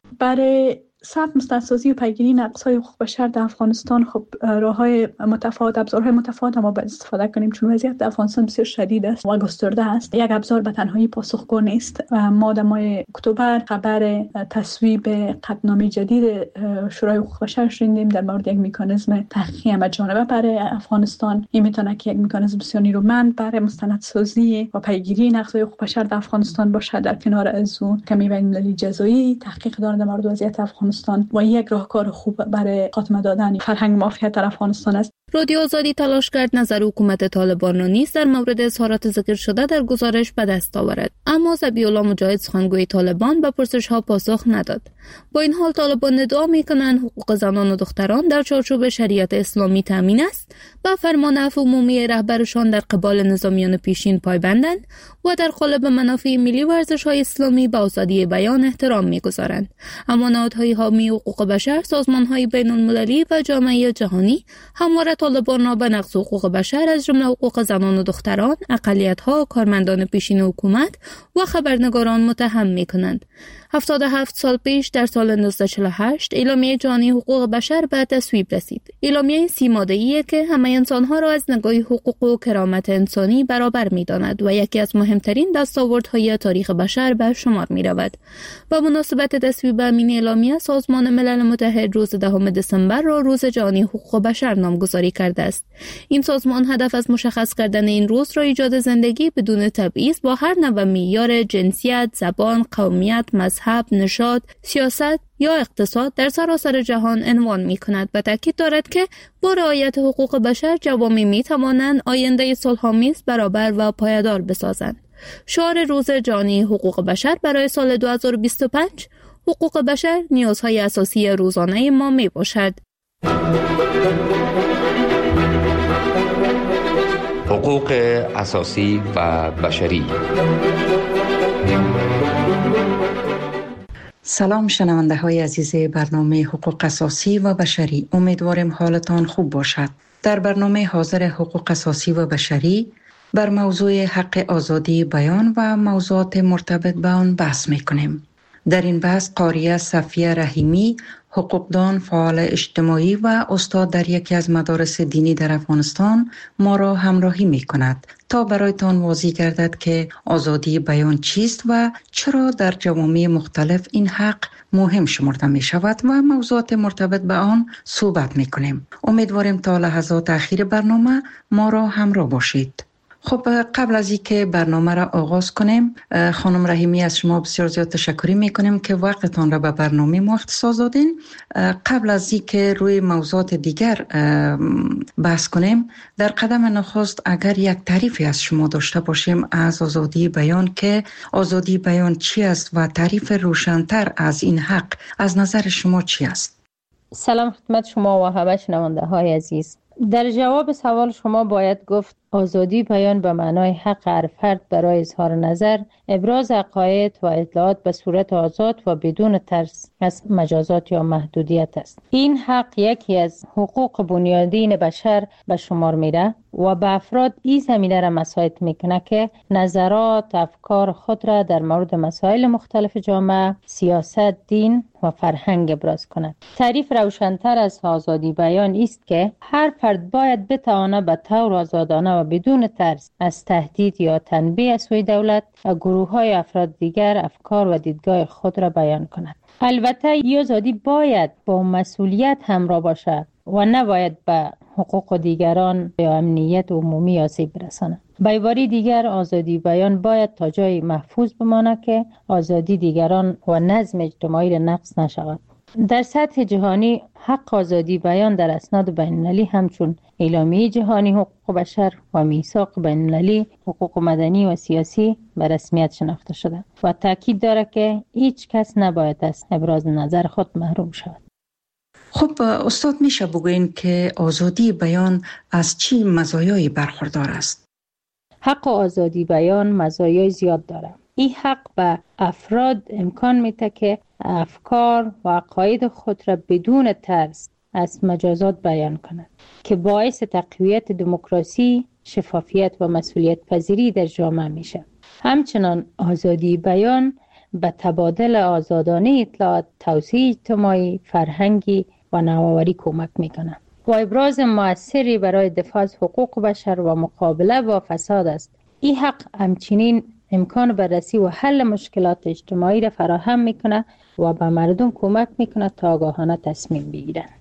برای ثبت مستندسازی و پیگیری نقض‌های حقوق بشر در افغانستان خب راه‌های متفاوت، ابزارهای متفاوت ما باید استفاده کنیم، چون وضعیت در افغانستان بسیار شدید است و گسترده است. یک ابزار به تنهایی پاسخگو نیست. ما در ماه اکتبر خبر تصویب قطعنامه جدید شورای حقوق بشر شنیدیم در مورد یک مکانیزم تحقیقی همه‌جانبه برای افغانستان. این میتونه که یک مکانیزم بسیار نیرومند برای مستندسازی و پیگیری نقض‌های حقوق بشر در افغانستان باشد. در کنار از اون کمی بین‌المللی جزایی تحقیق دارد در مورد وضعیت افغانستان و یک راهکار خوب برای خاتمه دادن فرهنگ مافیایی در افغانستان است. رادیو آزادی تلاش کرد نظر حکومت طالبان را نیز در مورد اظهارات ذکر شده در گزارش به دست آورد، اما ذبیح الله مجاهد، سخنگوی طالبان، به پرسش‌ها پاسخ نداد. با این حال طالبان ادعا می‌کنند حقوق زنان و دختران در چارچوب شریعت اسلامی تامین است، به فرمان عفو عمومی رهبرشان در قبال نظامیان پیشین پایبندند و در قالب منافع ملی و ارزش‌های اسلامی به آزادی بیان احترام می‌گذارند. اما نهادهای حامی حقوق بشر، سازمان‌های بین‌المللی و جامعه جهانی همواره طالبان را به نقض حقوق بشر از جمله حقوق زنان و دختران، اقلیت‌ها، کارمندان پیشین حکومت و خبرنگاران متهم می‌کنند. هفتاد و هفت سال پیش در سال نوزده چهل و هشت اعلامیه جهانی حقوق بشر به تصویب رسید. اعلامیه سی ماده‌ایه که همه انسان‌ها را از نگاه حقوق و کرامت انسانی برابر می‌داند و یکی از مهمترین دستاوردهای تاریخ بشر به شمار می‌رود. با مناسبت تصویب این اعلامیه سازمان ملل متحد روز دهم دسامبر را روز جهانی حقوق بشر نامگذاری کرده است. این سازمان هدف از مشخص کردن این روز را ایجاد زندگی بدون تبعیض با هر نوع معیار جنسیت، زبان، قومیت، مذهب، نژاد، سیاست یا اقتصاد در سراسر جهان عنوان می کند و تاکید دارد که با رعایت حقوق بشر جوامع می توانند آینده صلح‌آمیز، برابر و پایدار بسازند. شعار روز جهانی حقوق بشر برای سال دو هزار و بیست و پنج حقوق بشر نیازهای اساسی روزانه ما می باشد. حقوق اساسی و بشری. سلام شنونده های عزیز برنامه حقوق اساسی و بشری، امیدوارم حالتان خوب باشد. در برنامه حاضر حقوق اساسی و بشری بر موضوع حق آزادی بیان و موضوعات مرتبط به آن بحث میکنیم. در این بحث قاریه صفیه رحیمی، حقوقدان، فعال اجتماعی و استاد در یکی از مدارس دینی در افغانستان ما را همراهی می کند تا برایتان واضح گردد که آزادی بیان چیست و چرا در جوامع مختلف این حق مهم شمرده می شود و موضوعات مرتبط به آن صحبت می کنیم. امیدواریم تا لحظات اخیر برنامه ما را همراه باشید. خب قبل از اینکه برنامه را آغاز کنیم، خانم رحیمی از شما بسیار زیاد تشکر میکنیم که وقتتان را به برنامه ما اختصاص دادین. قبل از اینکه روی موضوعات دیگر بحث کنیم، در قدم نخست اگر یک تعریفی از شما داشته باشیم از آزادی بیان، که آزادی بیان چی است و تعریف روشن‌تر از این حق از نظر شما چی است؟ سلام خدمت شما و همه شنونده های عزیز. در جواب سوال شما باید گفت آزادی بیان به معنای حق هر فرد برای اظهار نظر، ابراز عقاید و اطلاعات به صورت آزاد و بدون ترس از مجازات یا محدودیت است. این حق یکی از حقوق بنیادین بشر به شمار میره و به افراد این زمینه را مساعد میکنه که نظرات، افکار خود را در مورد مسائل مختلف جامعه، سیاست، دین و فرهنگ ابراز کنند. تعریف روشن‌تر از آزادی بیان است که هر فرد باید بتواند به طور آزادانه و بدون ترس از تهدید یا تنبیه از سوی دولت و گروه‌های افراد دیگر افکار و دیدگاه خود را بیان کند. البته این آزادی باید با مسئولیت همراه باشد و نباید به حقوق دیگران یا امنیت عمومی آسیب برساند. به عبارت دیگر آزادی بیان باید تا جای محفوظ بماند که آزادی دیگران و نظم اجتماعی را نقض نشود. در سطح جهانی حق آزادی بیان در اسناد بین‌المللی همچون اعلامیه جهانی حقوق بشر و میثاق بین‌المللی حقوق مدنی و سیاسی به رسمیت شناخته شده و تاکید دارد که هیچ کس نباید از ابراز نظر خود محروم شود. خب استاد میشه بگوین که آزادی بیان از چی مزایایی برخوردار است؟ حق آزادی بیان مزایای زیاد دارد. این حق به افراد امکان میده که افکار و عقاید خود را بدون ترس از مجازات بیان کنند که باعث تقویت دموکراسی، شفافیت و مسئولیت پذیری در جامعه میشه. همچنان آزادی بیان به تبادل آزادانه اطلاعات، توسعه اجتماعی، فرهنگی و نوآوری کمک میکنه و ابراز مؤثری برای دفاع از حقوق بشر و مقابله با فساد است. این حق همچنین امکان بررسی و حل مشکلات اجتماعی را فراهم میکنه و به مردم کمک میکنه تا آگاهانه تصمیم بگیرند.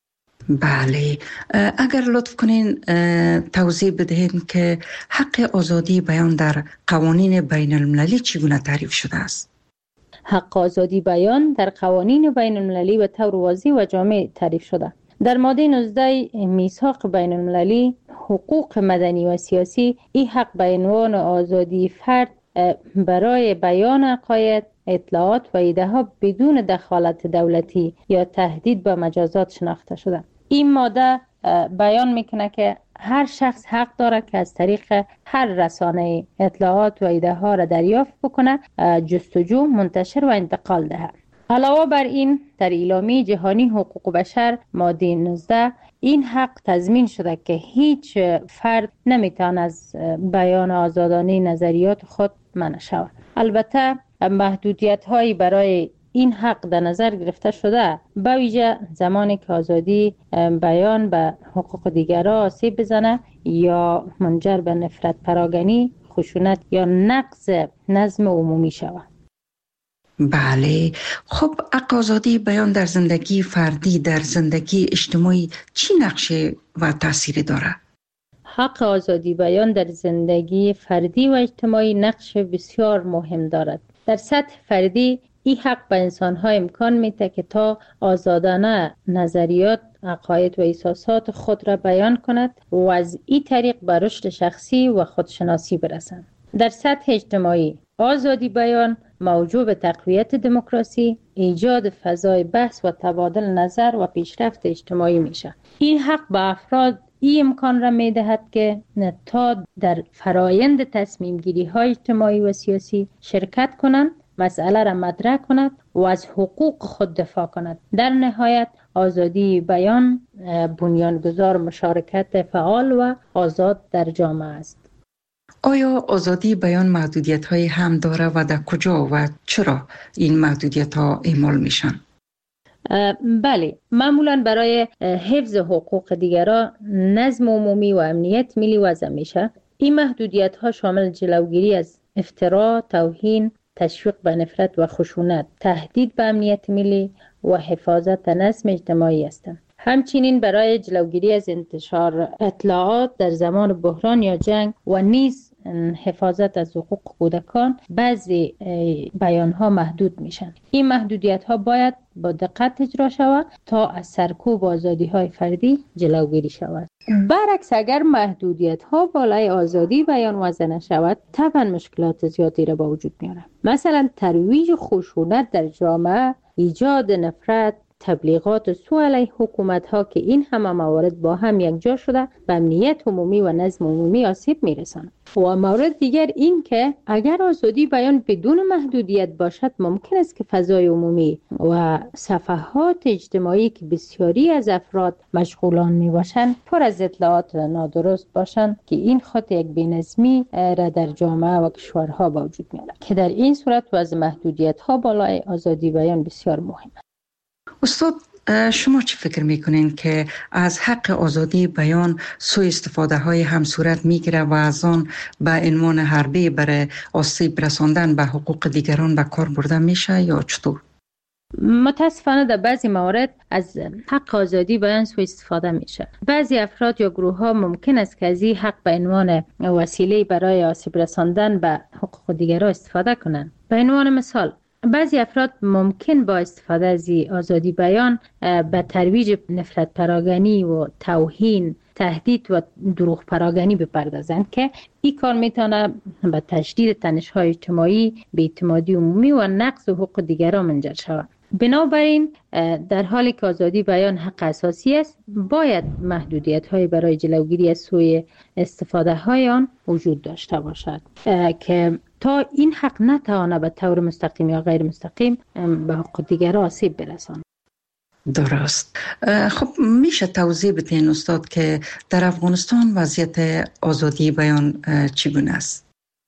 بله، اگر لطف کنین توضیح بدهید که حق آزادی بیان در قوانین بین المللی چگونه تعریف شده است؟ حق آزادی بیان در قوانین بین المللی به طور واضح و جامع تعریف شده. در ماده نوزده میثاق بین المللی حقوق مدنی و سیاسی این حق به عنوان آزادی فرد برای بیان عقاید، اطلاعات و ایده ها بدون دخالت دولتی یا تهدید به مجازات شناخته شده. این ماده بیان میکنه که هر شخص حق داره که از طریق هر رسانه اطلاعات و ایده ها را دریافت بکنه، جستجو، منتشر و انتقال ده. علاوه بر این در اعلامیه جهانی حقوق بشر ماده نوزده این حق تضمین شده که هیچ فرد نمیتواند از بیان آزادانه نظریات خود منع شود. البته محدودیت هایی برای این حق در نظر گرفته شده، به ویژه زمانی که آزادی بیان به حقوق دیگران آسیب بزنه یا منجر به نفرت پراگنی، خشونت یا نقض نظم عمومی شود. بله، خب حق آزادی بیان در زندگی فردی، در زندگی اجتماعی چی نقشه و تأثیری داره؟ حق آزادی بیان در زندگی فردی و اجتماعی نقش بسیار مهم دارد. در سطح فردی این حق به انسان‌ها امکان میده که تا آزادانه نظریات، عقاید و احساسات خود را بیان کند و از این طریق به رشد شخصی و خودشناسی برسند. در سطح اجتماعی آزادی بیان موجب به تقویت دموکراسی، ایجاد فضای بحث و تبادل نظر و پیشرفت اجتماعی میشه. این حق به افراد این امکان را میدهد که تا در فرایند تصمیم گیری های اجتماعی و سیاسی شرکت کنند، مسئله را مطرح کند و از حقوق خود دفاع کند. در نهایت آزادی بیان بنیانگذار مشارکت فعال و آزاد در جامعه است. آیا آزادی بیان محدودیت های هم داره و در کجا و چرا این محدودیت ها اعمال میشن؟ بله، معمولا برای حفظ حقوق دیگران، نظم عمومی و امنیت ملی وضع میشه. این محدودیت ها شامل جلوگیری از افترا، توهین، تشویق به نفرت و خشونت، تهدید به امنیت ملی و حفاظت نظم اجتماعی هستند. همچنین برای جلوگیری از انتشار اطلاعات در زمان بحران یا جنگ و نیز حفاظت از حقوق کودکان بعضی بیانها محدود میشن. این محدودیت ها باید با دقت اجرا شود تا از سرکوب آزادی های فردی جلوگیری شود. برعکس اگر محدودیت ها بالای آزادی بیان وضع نشود، طبعا مشکلات زیادی را به وجود میاره. مثلا ترویج خشونت در جامعه، ایجاد نفرت، تبلیغات سو علیه حکومت ها که این همه موارد با هم یکجا شده به امنیت عمومی و نظم عمومی آسیب میرساند. و مورد دیگر این که اگر آزادی بیان بدون محدودیت باشد، ممکن است که فضای عمومی و صفحات اجتماعی که بسیاری از افراد مشغولان می باشند پر از اطلاعات نادرست باشند که این خود یک بی‌نظمی را در جامعه و کشورها به وجود میارد که در این صورت وضع محدودیت ها بالای آزادی بیان بسیار مهم است. استاد، شما چی فکر میکنین که از حق آزادی بیان سوء استفاده های هم صورت میگیره و از آن به عنوان حربه برای آسیب رساندن به حقوق دیگران به کار برده میشه یا چطور؟ متاسفانه در بعضی موارد از حق آزادی بیان سوء استفاده میشه. بعضی افراد یا گروه ها ممکن است که از این حق به عنوان وسیله برای آسیب رساندن به حقوق دیگران استفاده کنند. به عنوان مثال، بعضی افراد ممکن با استفاده از آزادی بیان به ترویج نفرت پراگنی و توهین، تهدید و دروغ پراگنی بپردازند که این کار میتونه به تشدید تنش‌های اجتماعی، بی‌اعتمادی عمومی و نقض حقوق دیگران منجر شود. بنابراین در حالی که آزادی بیان حق اساسی است، باید محدودیت‌های برای جلوگیری از سوء استفاده های آن وجود داشته باشد که تا این حق نتوانه به طور مستقیم یا غیر مستقیم به حقوق دیگران آسیب برساند. درست. خب میشه توضیح بدین استاد که در افغانستان وضعیت آزادی بیان چگونه است؟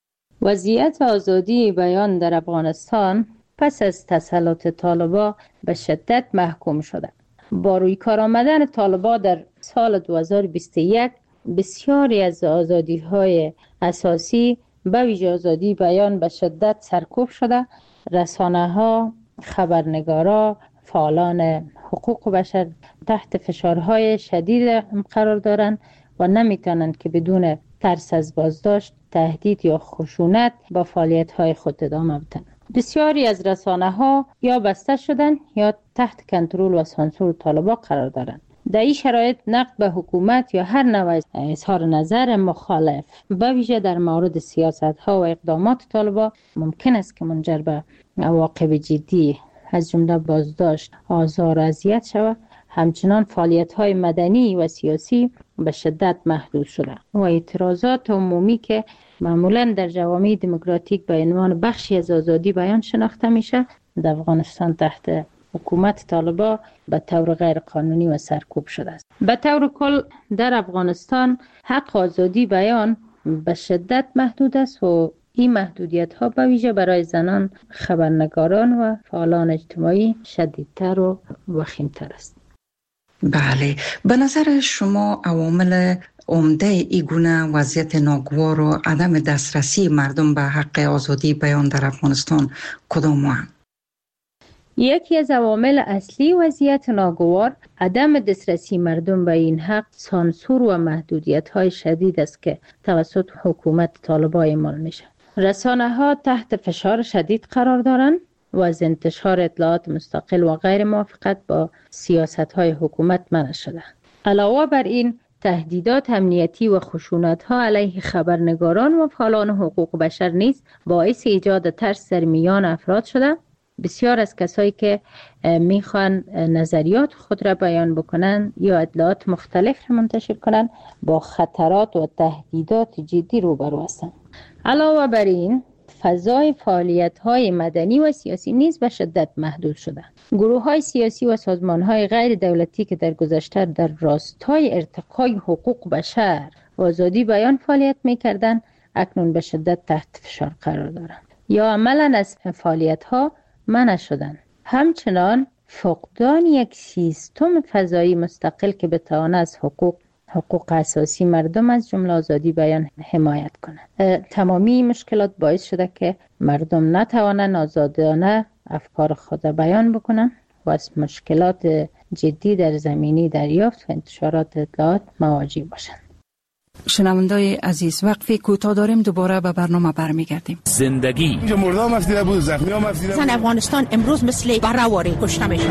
وضعیت آزادی بیان در افغانستان پس از تسلط طالبان به شدت محکوم شده. با روی کار آمدن طالبان در سال دو هزار و بیست و یک بسیاری از آزادی‌های اساسی به ویژه آزادی بیان به شدت سرکوب شده. رسانه‌ها، خبرنگارا، فعالان حقوق بشر تحت فشارهای شدید قرار دارند و نمیتونند که بدون ترس از بازداشت، تهدید یا خشونت با فعالیت‌های خود ادامه بدن. بسیاری از رسانه‌ها یا بسته شدن یا تحت کنترل و سانسور طالبان قرار دارند. در این شرایط نقد به حکومت یا هر نوع اظهار نظر مخالف به ویژه در مورد سیاست‌ها و اقدامات طالبان ممکن است که منجر به عواقب جدی از جمله بازداشت، آزار و اذیت شود. همچنان فعالیت‌های مدنی و سیاسی به شدت محدود شده و اعتراضات عمومی که معمولاً در جوامع دموکراتیک به عنوان بخشی از آزادی بیان شناخته میشه در افغانستان تحت حکومت طالبان به طور غیر قانونی و سرکوب شده است. به طور کل در افغانستان حق آزادی بیان به شدت محدود است و این محدودیت ها به ویژه برای زنان، خبرنگاران و فعالان اجتماعی شدیدتر و وخیمتر است. بله، به نظر شما عوامل عمده این گونه وضعیت ناگوار و عدم دسترسی مردم به حق آزادی بیان در افغانستان کدام هستند؟ یکی از عوامل اصلی وضعیت ناگوار عدم دسترسی مردم به این حق سانسور و محدودیت های شدید است که توسط حکومت طالبان اعمال میشه. رسانه ها تحت فشار شدید قرار دارند و از انتشار اطلاعات مستقل و غیر موافقت با سیاست های حکومت منع شده. علاوه بر این تهدیدات امنیتی و خشونت ها علیه خبرنگاران و فعالان حقوق بشر نیز باعث ایجاد ترس در میان افراد شده. بسیار از کسایی که میخوان نظریات خود را بیان بکنن یا اطلاعات مختلف را منتشر کنن با خطرات و تهدیدات جدی روبرو هستند. علاوه بر این فضای فعالیت های مدنی و سیاسی نیز به شدت محدود شده. گروه های سیاسی و سازمان های غیر دولتی که در گذشته در راستای ارتقای حقوق بشر و آزادی بیان فعالیت میکردند اکنون به شدت تحت فشار قرار دارند یا عملا از فعالیت ها منع شدند. همچنان فقدان یک سیستم فضایی مستقل که بتواند از حقوق حقوق اساسی مردم از جمله آزادی بیان حمایت کنند. تمامی مشکلات باعث شده که مردم نتوانند آزادانه افکار خود بیان بکنند و از مشکلات جدی در زمینه دریافت و انتشارات اطلاعات مواجه باشند. شنوندای عزیز، وقفی کوتاه داریم، دوباره به برنامه برمیگردیم. زندگی مردم افسیده بود، زخمی هم افسیده بود. زن افغانستان امروز مثل براواری کشته میشه.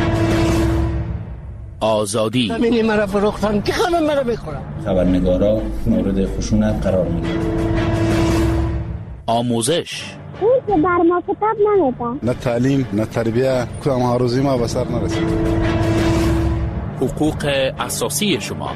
آزادی زمینی مرا فروختن که همه مرا میخورن. خبرنگارا مورد خشونت قرار میگیرن. آموزش اون که بر ما کتاب نمیدن. نه تعلیم نه تربیه، کدام هاروزی ما به سر نرسید. حقوق اساسی شما.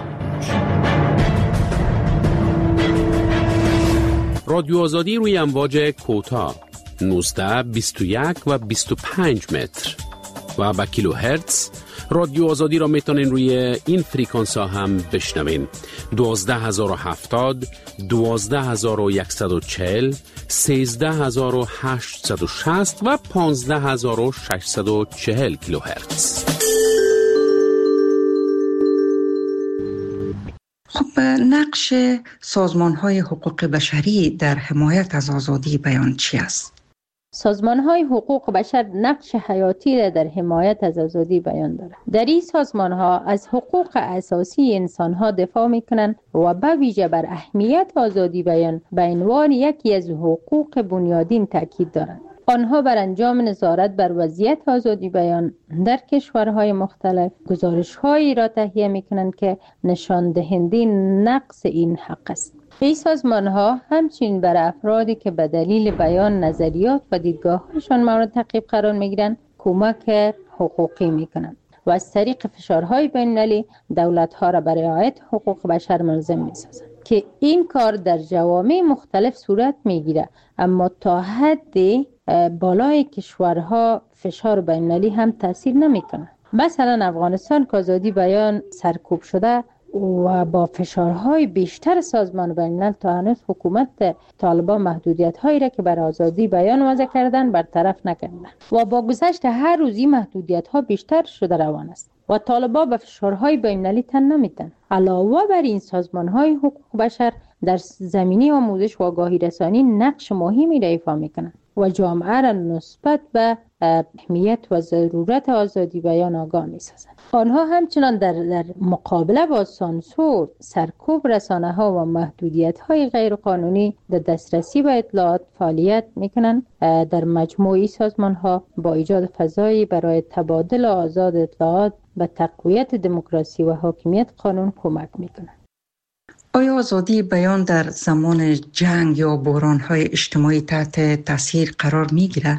رادیو آزادی روی امواج کوتاه نوزده، بیست و یک و بیست و پنج متر و با کیلو هرتز. رادیو آزادی را میتونین روی این فریکانس ها هم بشنوین: دوازده هزار و هفتاد، دوازده هزار و صد و چهل، سیزده هزار و هشتصد و شصت و پانزده هزار و ششصد و چهل کیلو هرتز. خب نقش سازمان‌های حقوق بشری در حمایت از آزادی بیان چی است؟ سازمان‌های حقوق بشر نقش حیاتی را در حمایت از آزادی بیان دارند. در این سازمان‌ها از حقوق اساسی انسان‌ها دفاع می‌کنند و به ویژه بر اهمیت آزادی بیان به عنوان یکی از حقوق بنیادین تاکید دارند. آنها بر انجام نظارت بر وضعیت آزادی بیان در کشورهای مختلف گزارش‌هایی را تهیه می‌کنند که نشان دهنده نقص این حق است. این سازمان‌ها همچنین بر افرادی که به دلیل بیان نظریات و دیدگاه‌هایشان مورد تعقیب قرار می‌گیرند کمک حقوقی می‌کنند و از طریق فشارهای بین‌المللی دولت‌ها را برای رعایت حقوق بشر ملزم می‌سازند که این کار در جوامع مختلف صورت می‌گیرد، اما تا حدی بالای کشورها فشار بین‌المللی هم تاثیر نمی‌کند. مثلا افغانستان که آزادی بیان سرکوب شده و با فشارهای بیشتر سازمان بین‌الملل تا هنوز حکومت طالبان محدودیت‌هایی را که بر آزادی بیان وضع کردن برطرف نکردند و با گذشت هر روز این محدودیت‌ها بیشتر شده روان است و طالبان به فشارهای بین‌المللی تن نمی‌دهند. علاوه بر این سازمان‌های حقوق بشر در زمینه آموزش و آگاهی رسانی نقش مهمی را ایفا می‌کنند و جامعه را نسبت به اهمیت و ضرورت آزادی بیان آگاه می‌سازند. آنها همچنان در, در مقابله با سانسور، سرکوب رسانه‌ها و محدودیت‌های غیرقانونی در دسترسی به اطلاعات فعالیت می‌کنند. در مجموعی سازمان‌ها با ایجاد فضایی برای تبادل آزاد اطلاعات به تقویت دموکراسی و حاکمیت قانون کمک می‌کنند. آیا آزادی بیان در زمان جنگ یا بحران‌های اجتماعی تحت تاثیر قرار می‌گیرد؟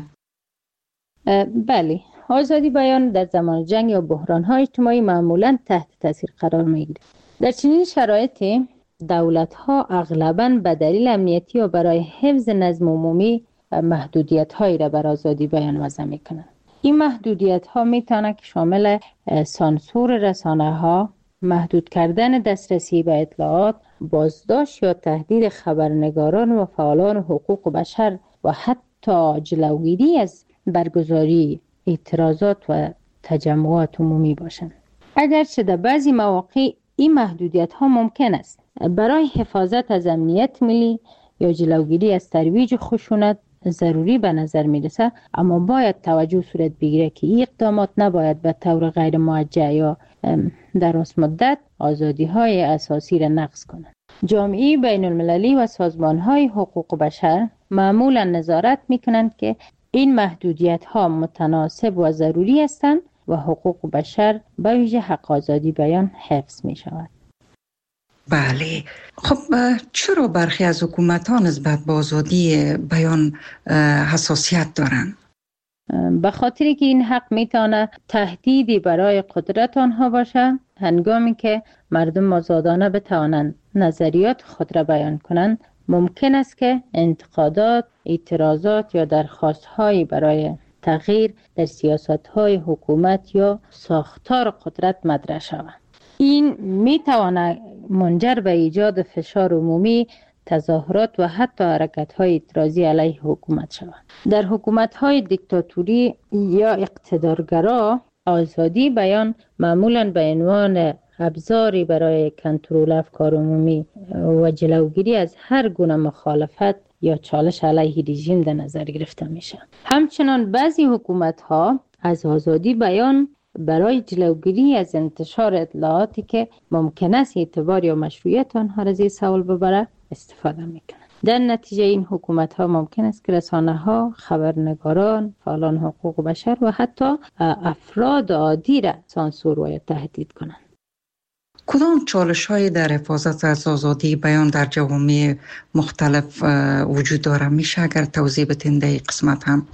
بله، آزادی بیان در زمان جنگ یا بحران‌های اجتماعی معمولاً تحت تاثیر قرار می‌گیرد. در چنین شرایطی دولت‌ها اغلباً به دلیل امنیتی و برای حفظ نظم عمومی محدودیت هایی را بر آزادی بیان وضع میکنند. این محدودیت ها میتونه که شامل سانسور رسانه ها، محدود کردن دسترسی به اطلاعات، بازداشت یا تهدید خبرنگاران و فعالان حقوق بشر و حتی جلوگیری از برگزاری اعتراضات و تجمعات عمومی باشند. اگرچه در بعضی مواقع این محدودیت ها ممکن است برای حفاظت از امنیت ملی یا جلوگیری از ترویج خشونت ضروری به نظر میرسه، اما باید توجه صورت بگیره که این اقدامات نباید به طور غیر موجه یا در راست مدت آزادی های اساسی را نقض کنند. جامعه بین المللی و سازمان های حقوق بشر معمولا نظارت میکنند که این محدودیت ها متناسب و ضروری هستند و حقوق بشر به ویژه حق آزادی بیان حفظ می شود. بله، خب چرا برخی از حکومت ها نسبت به آزادی بیان حساسیت دارند؟ به خاطری که این حق میتونه تهدیدی برای قدرت آنها باشه، هنگامی که مردم آزادانه بتوانند نظریات خود را بیان کنند، ممکن است که انتقادات، اعتراضات یا درخواست‌هایی برای تغییر در سیاست‌های حکومت یا ساختار قدرت مطرح شود. این میتواند منجر به ایجاد فشار عمومی، تظاهرات و حتی حرکت‌های اعتراضی علیه حکومت شود. در حکومت‌های دیکتاتوری یا اقتدارگرا، آزادی بیان معمولاً به عنوان ابزاری برای کنترل افکار عمومی و جلوگیری از هر گونه مخالفت یا چالش علیه رژیم در نظر گرفته میشه. همچنان بعضی حکومت‌ها از آزادی بیان برای جلوگیری از انتشار اطلاعاتی که ممکن است اعتبار یا مشروعیت آنها را زیر سوال ببره استفاده میکنند. در نتیجه این حکومت‌ها ممکن است که رسانه‌ها، خبرنگاران، فعالان حقوق بشر و حتی افراد عادی را سانسور و تهدید کنند. کدام چالش های در حفاظت از آزادی بیان در جوامع مختلف وجود داره؟ میشه اگر توضیح بدین در این قسمت هم؟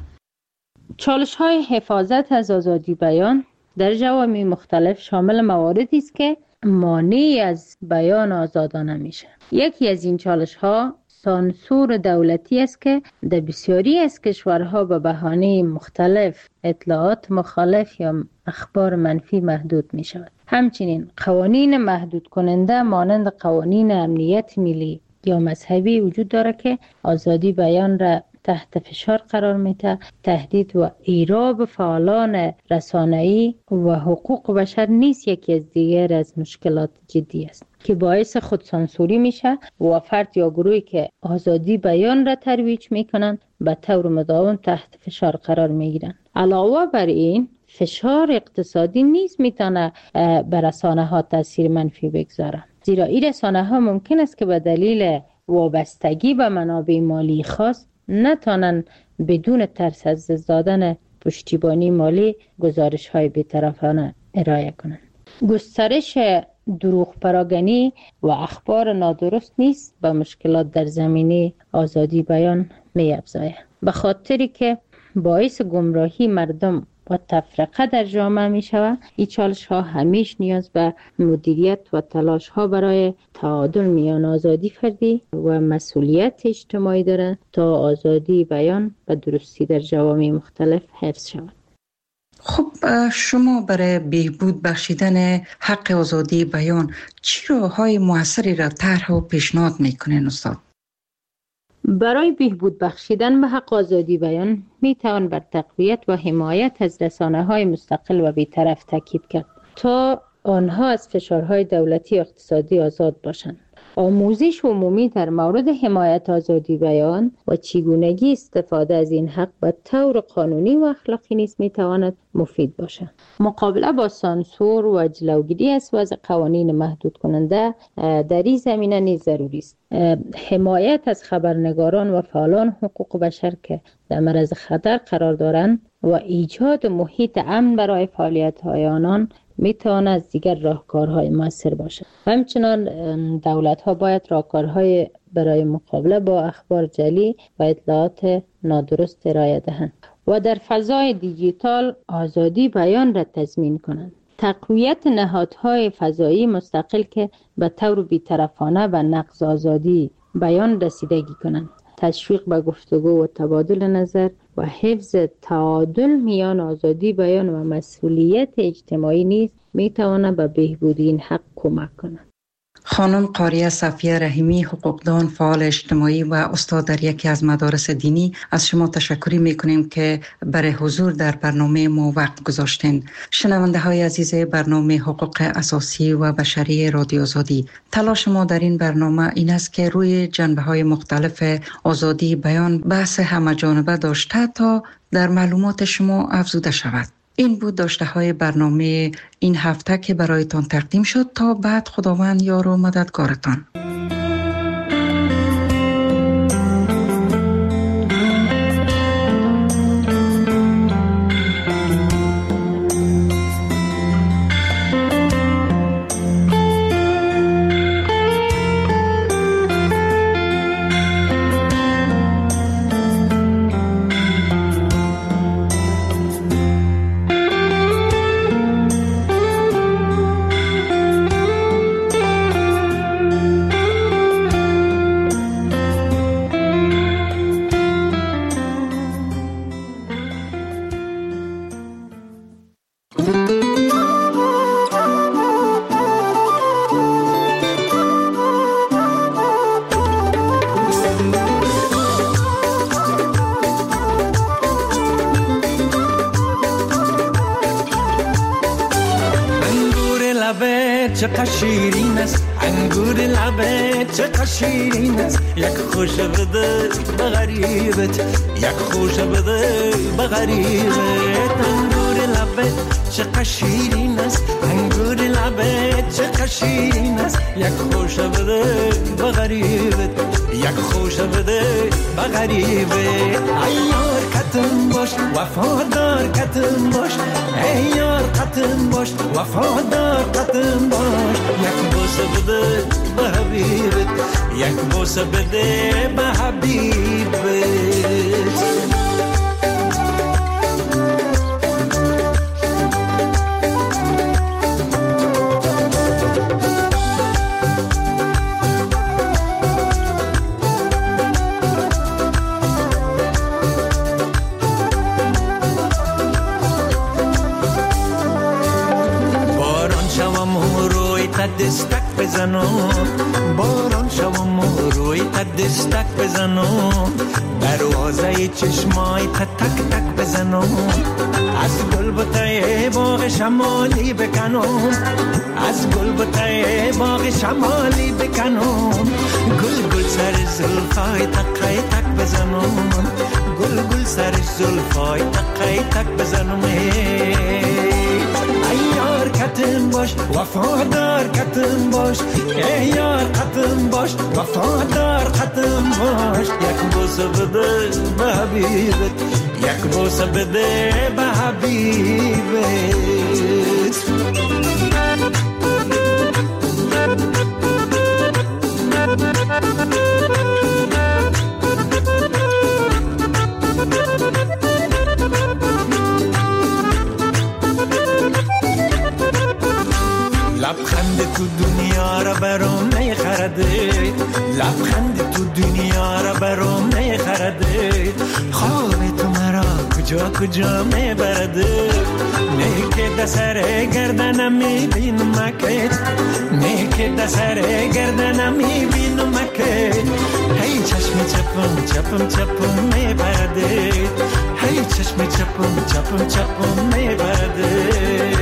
چالش های حفاظت از آزادی بیان در جوامع مختلف شامل مواردی است که مانع از بیان آزادانه میشه. یکی از این چالش ها سانسور دولتی است که در بسیاری از کشورها به بهانه مختلف اطلاعات مخالف یا اخبار منفی محدود می شود. همچنین قوانین محدود کننده مانند قوانین امنیت ملی یا مذهبی وجود داره که آزادی بیان را تحت فشار قرار میده. تهدید و ایراب فعالان رسانه‌ای و حقوق بشر نیست یکی از دیگر از مشکلات جدی است که باعث خودسانسوری میشه و فرد یا گروهی که آزادی بیان را ترویج میکنند به طور مداوم تحت فشار قرار میگیرند. علاوه بر این فشار اقتصادی نیز میتونه بر رسانه ها تاثیر منفی بگذاره، زیرا این رسانه ها ممکن است که به دلیل وابستگی به منابع مالی خاص نتوانند بدون ترس از دادن پشتیبانی مالی گزارش های بی‌طرفانه ارائه کنند. گسترش دروغ پراگنی و اخبار نادرست نیست به مشکلات در زمینه آزادی بیان می افزاید، به خاطری که باعث گمراهی مردم و تفرقه در جامعه می شود. این چالش ها همیش نیاز به مدیریت و تلاش ها برای تعادل میان آزادی فردی و مسئولیت اجتماعی دارد تا آزادی بیان و درستی در جوامع مختلف حفظ شود. خب شما برای بهبود بخشیدن حق آزادی بیان چه راه‌های موثری را طرح و پیشنهاد میکنین استاد؟ برای بهبود بخشیدن به حق آزادی بیان می توان بر تقویت و حمایت از رسانه‌های مستقل و بی‌طرف تاکید کرد تا آنها از فشارهای دولتی و اقتصادی آزاد باشند. آموزش عمومی در مورد حمایت آزادی بیان و چگونگی استفاده از این حق به طور قانونی و اخلاقی نیز می تواند مفید باشد. مقابله با سانسور و جلوگیری از وضع قوانین محدود کننده در این زمینه نیز ضروری است. حمایت از خبرنگاران و فعالان حقوق بشر که در معرض خطر قرار دارند و ایجاد محیط امن برای فعالیت‌های آنان میتواند از دیگر راهکارهای موثر باشد. همچنان دولت‌ها باید راهکارهای برای مقابله با اخبار جعلی و اطلاعات نادرست ارائه دهند و در فضای دیجیتال آزادی بیان را تضمین کنند. تقویت نهادهای فضایی مستقل که به طور بی‌طرفانه و نقض آزادی بیان رسیدگی کنند. تشویق به گفتگو و تبادل نظر و حفظ تعادل میان آزادی بیان و مسئولیت اجتماعی نیز میتواند به بهبود این حق کمک کند. خانم قاریه صفیه رحیمی، حقوقدان، فعال اجتماعی و استاد در یکی از مدارس دینی، از شما تشکر میکنیم که برای حضور در برنامه ما وقت گذاشتین. شنونده های عزیز برنامه حقوق اساسی و بشری رادیو آزادی، تلاش ما در این برنامه این است که روی جنبه های مختلف آزادی بیان بحث همه‌جانبه داشته تا در معلومات شما افزوده شود. این بود داشته های برنامه این هفته که برایتان تقدیم شد. تا بعد خداوند یار و مددگارتان. چقدر شیرین است انگور لبت، چقدر شیرین است یک خوش بده به غریبت، یک خوش بده به غریبت. انگور لبت چقدر شیرین است انگور لبت، چقدر شیرین است یک خوش بده به غریبت، یک خوش بده به غریبت. ای یار کتم باش وفادار کتم باش، ای یار کتم باش وفادار کتم باش. یک بوسه بده به حبیبت، یک بوسه بده به حبیبت. دستک بزنم باران شوم و روی دستک بزنم، دروازه چشمای تک تک بزنم، از گل بوته باغ شمالی بکنم، از گل بوته باغ شمالی بکنم، گل گل سر زلفای تک تک بزنم، گل گل سر زلفای تک تک بزنم. ای یار کتم باش وفادار کتم باش، ای یار کتم باش وفادار کتم باش. یک بوسه بده به حبیبت، یک بوسه بده به حبیبت. لبخند تو دنیا را برام نخرده، لبخند تو دنیا را برام نخرده، خواب تو مرا کجا کجا میبرده. نه که دسر گردنم میبینم مکت، نه که دسر گردنم میبینم مکت. هی چشم چپم چپم چپم میبرده، هی چشم چپم چپم چپم میبرده.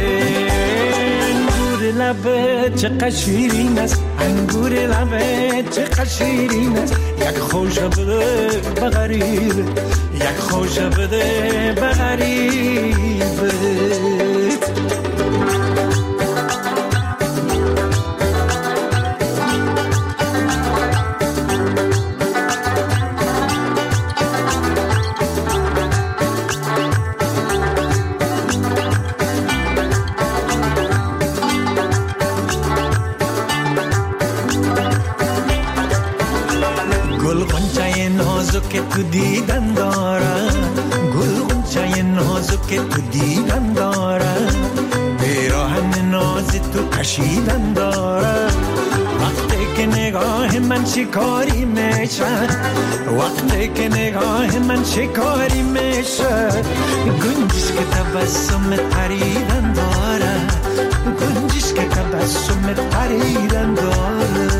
لبت چقدر شیرین است انگور لبت چقدر شیرین است، یک خوش بده به غریبت، یک خوش بده به غریبت. که تو دیدن دارم، گل غنچه نازو که تو دیدن دارم، پیراهن ناز تو کشیدن دارم. وقتی که نگاه من شکاری میشه وقتی که نگاه من شکاری میشه گنجش که تبسم پریدن داره گنجش که تبسم پریدن داره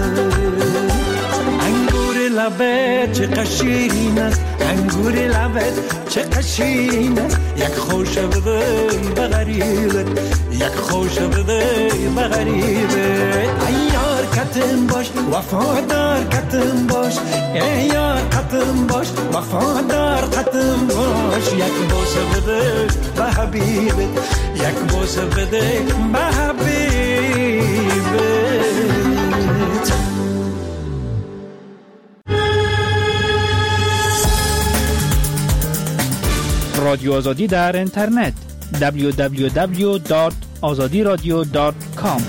انگور لبت چه قشیرین است انگور لبت چه قشیرین است یک خوش بده بغریبت یک خوش بده بغریبت ایار کتم باش وفادار کتم باش ایار کتم باش وفادار کتم باش یک بوسه بده به حبیبت یک بوسه بده به حبیبت. رادیو آزادی در اینترنت دبلیو دبلیو دبلیو دات آزادی رادیو دات کام.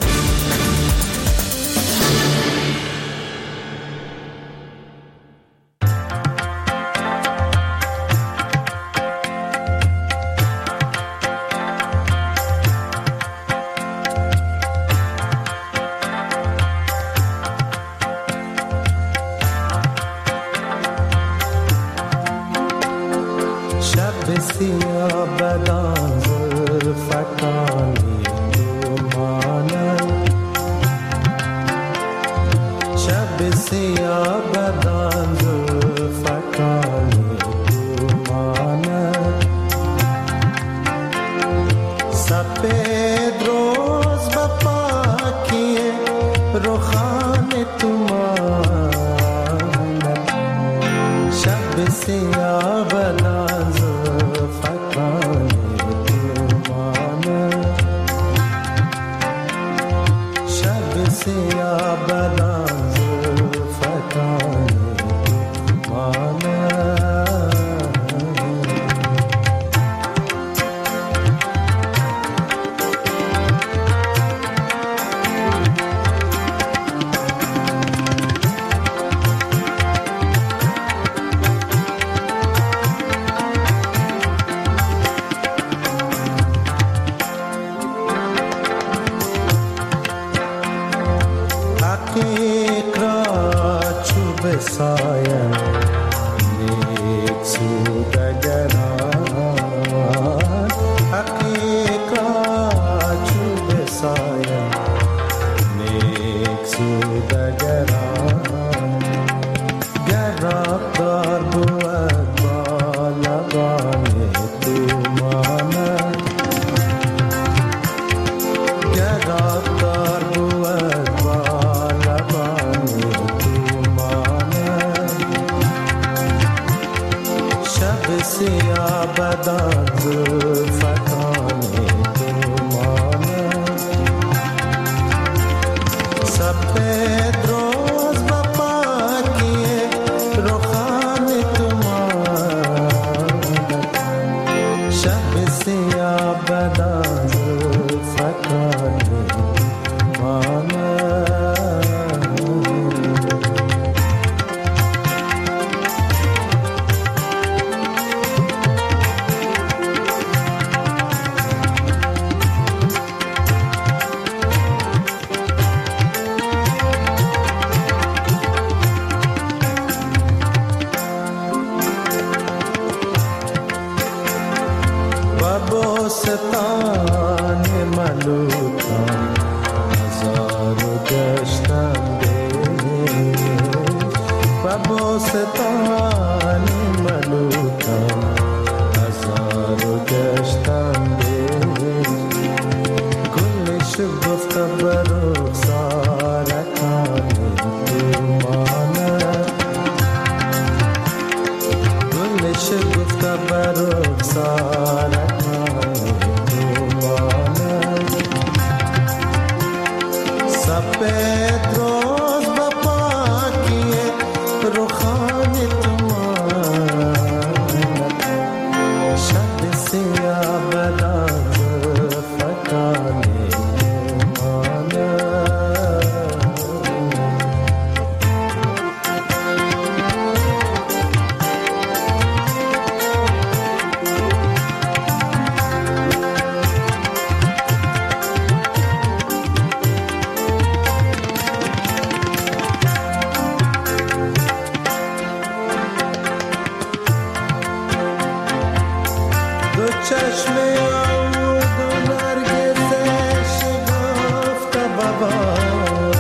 چشم یاد و نرگس شگفت ببار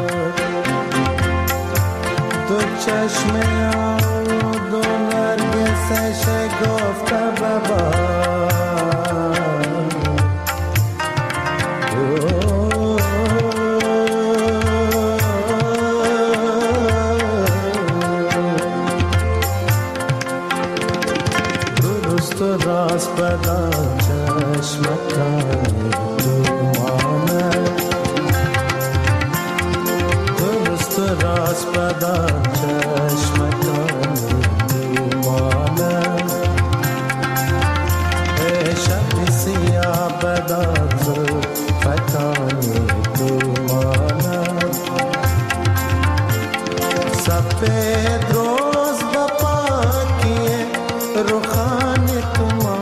تو چشم یاد و نرگس شگفت ببار راست بدان چشمکانی تو مانه درست راست بدان چشمکانی تو مانه ای شب سیاه بدان زلفکانی تو مانه سفید روز بپاکیه روخان تمام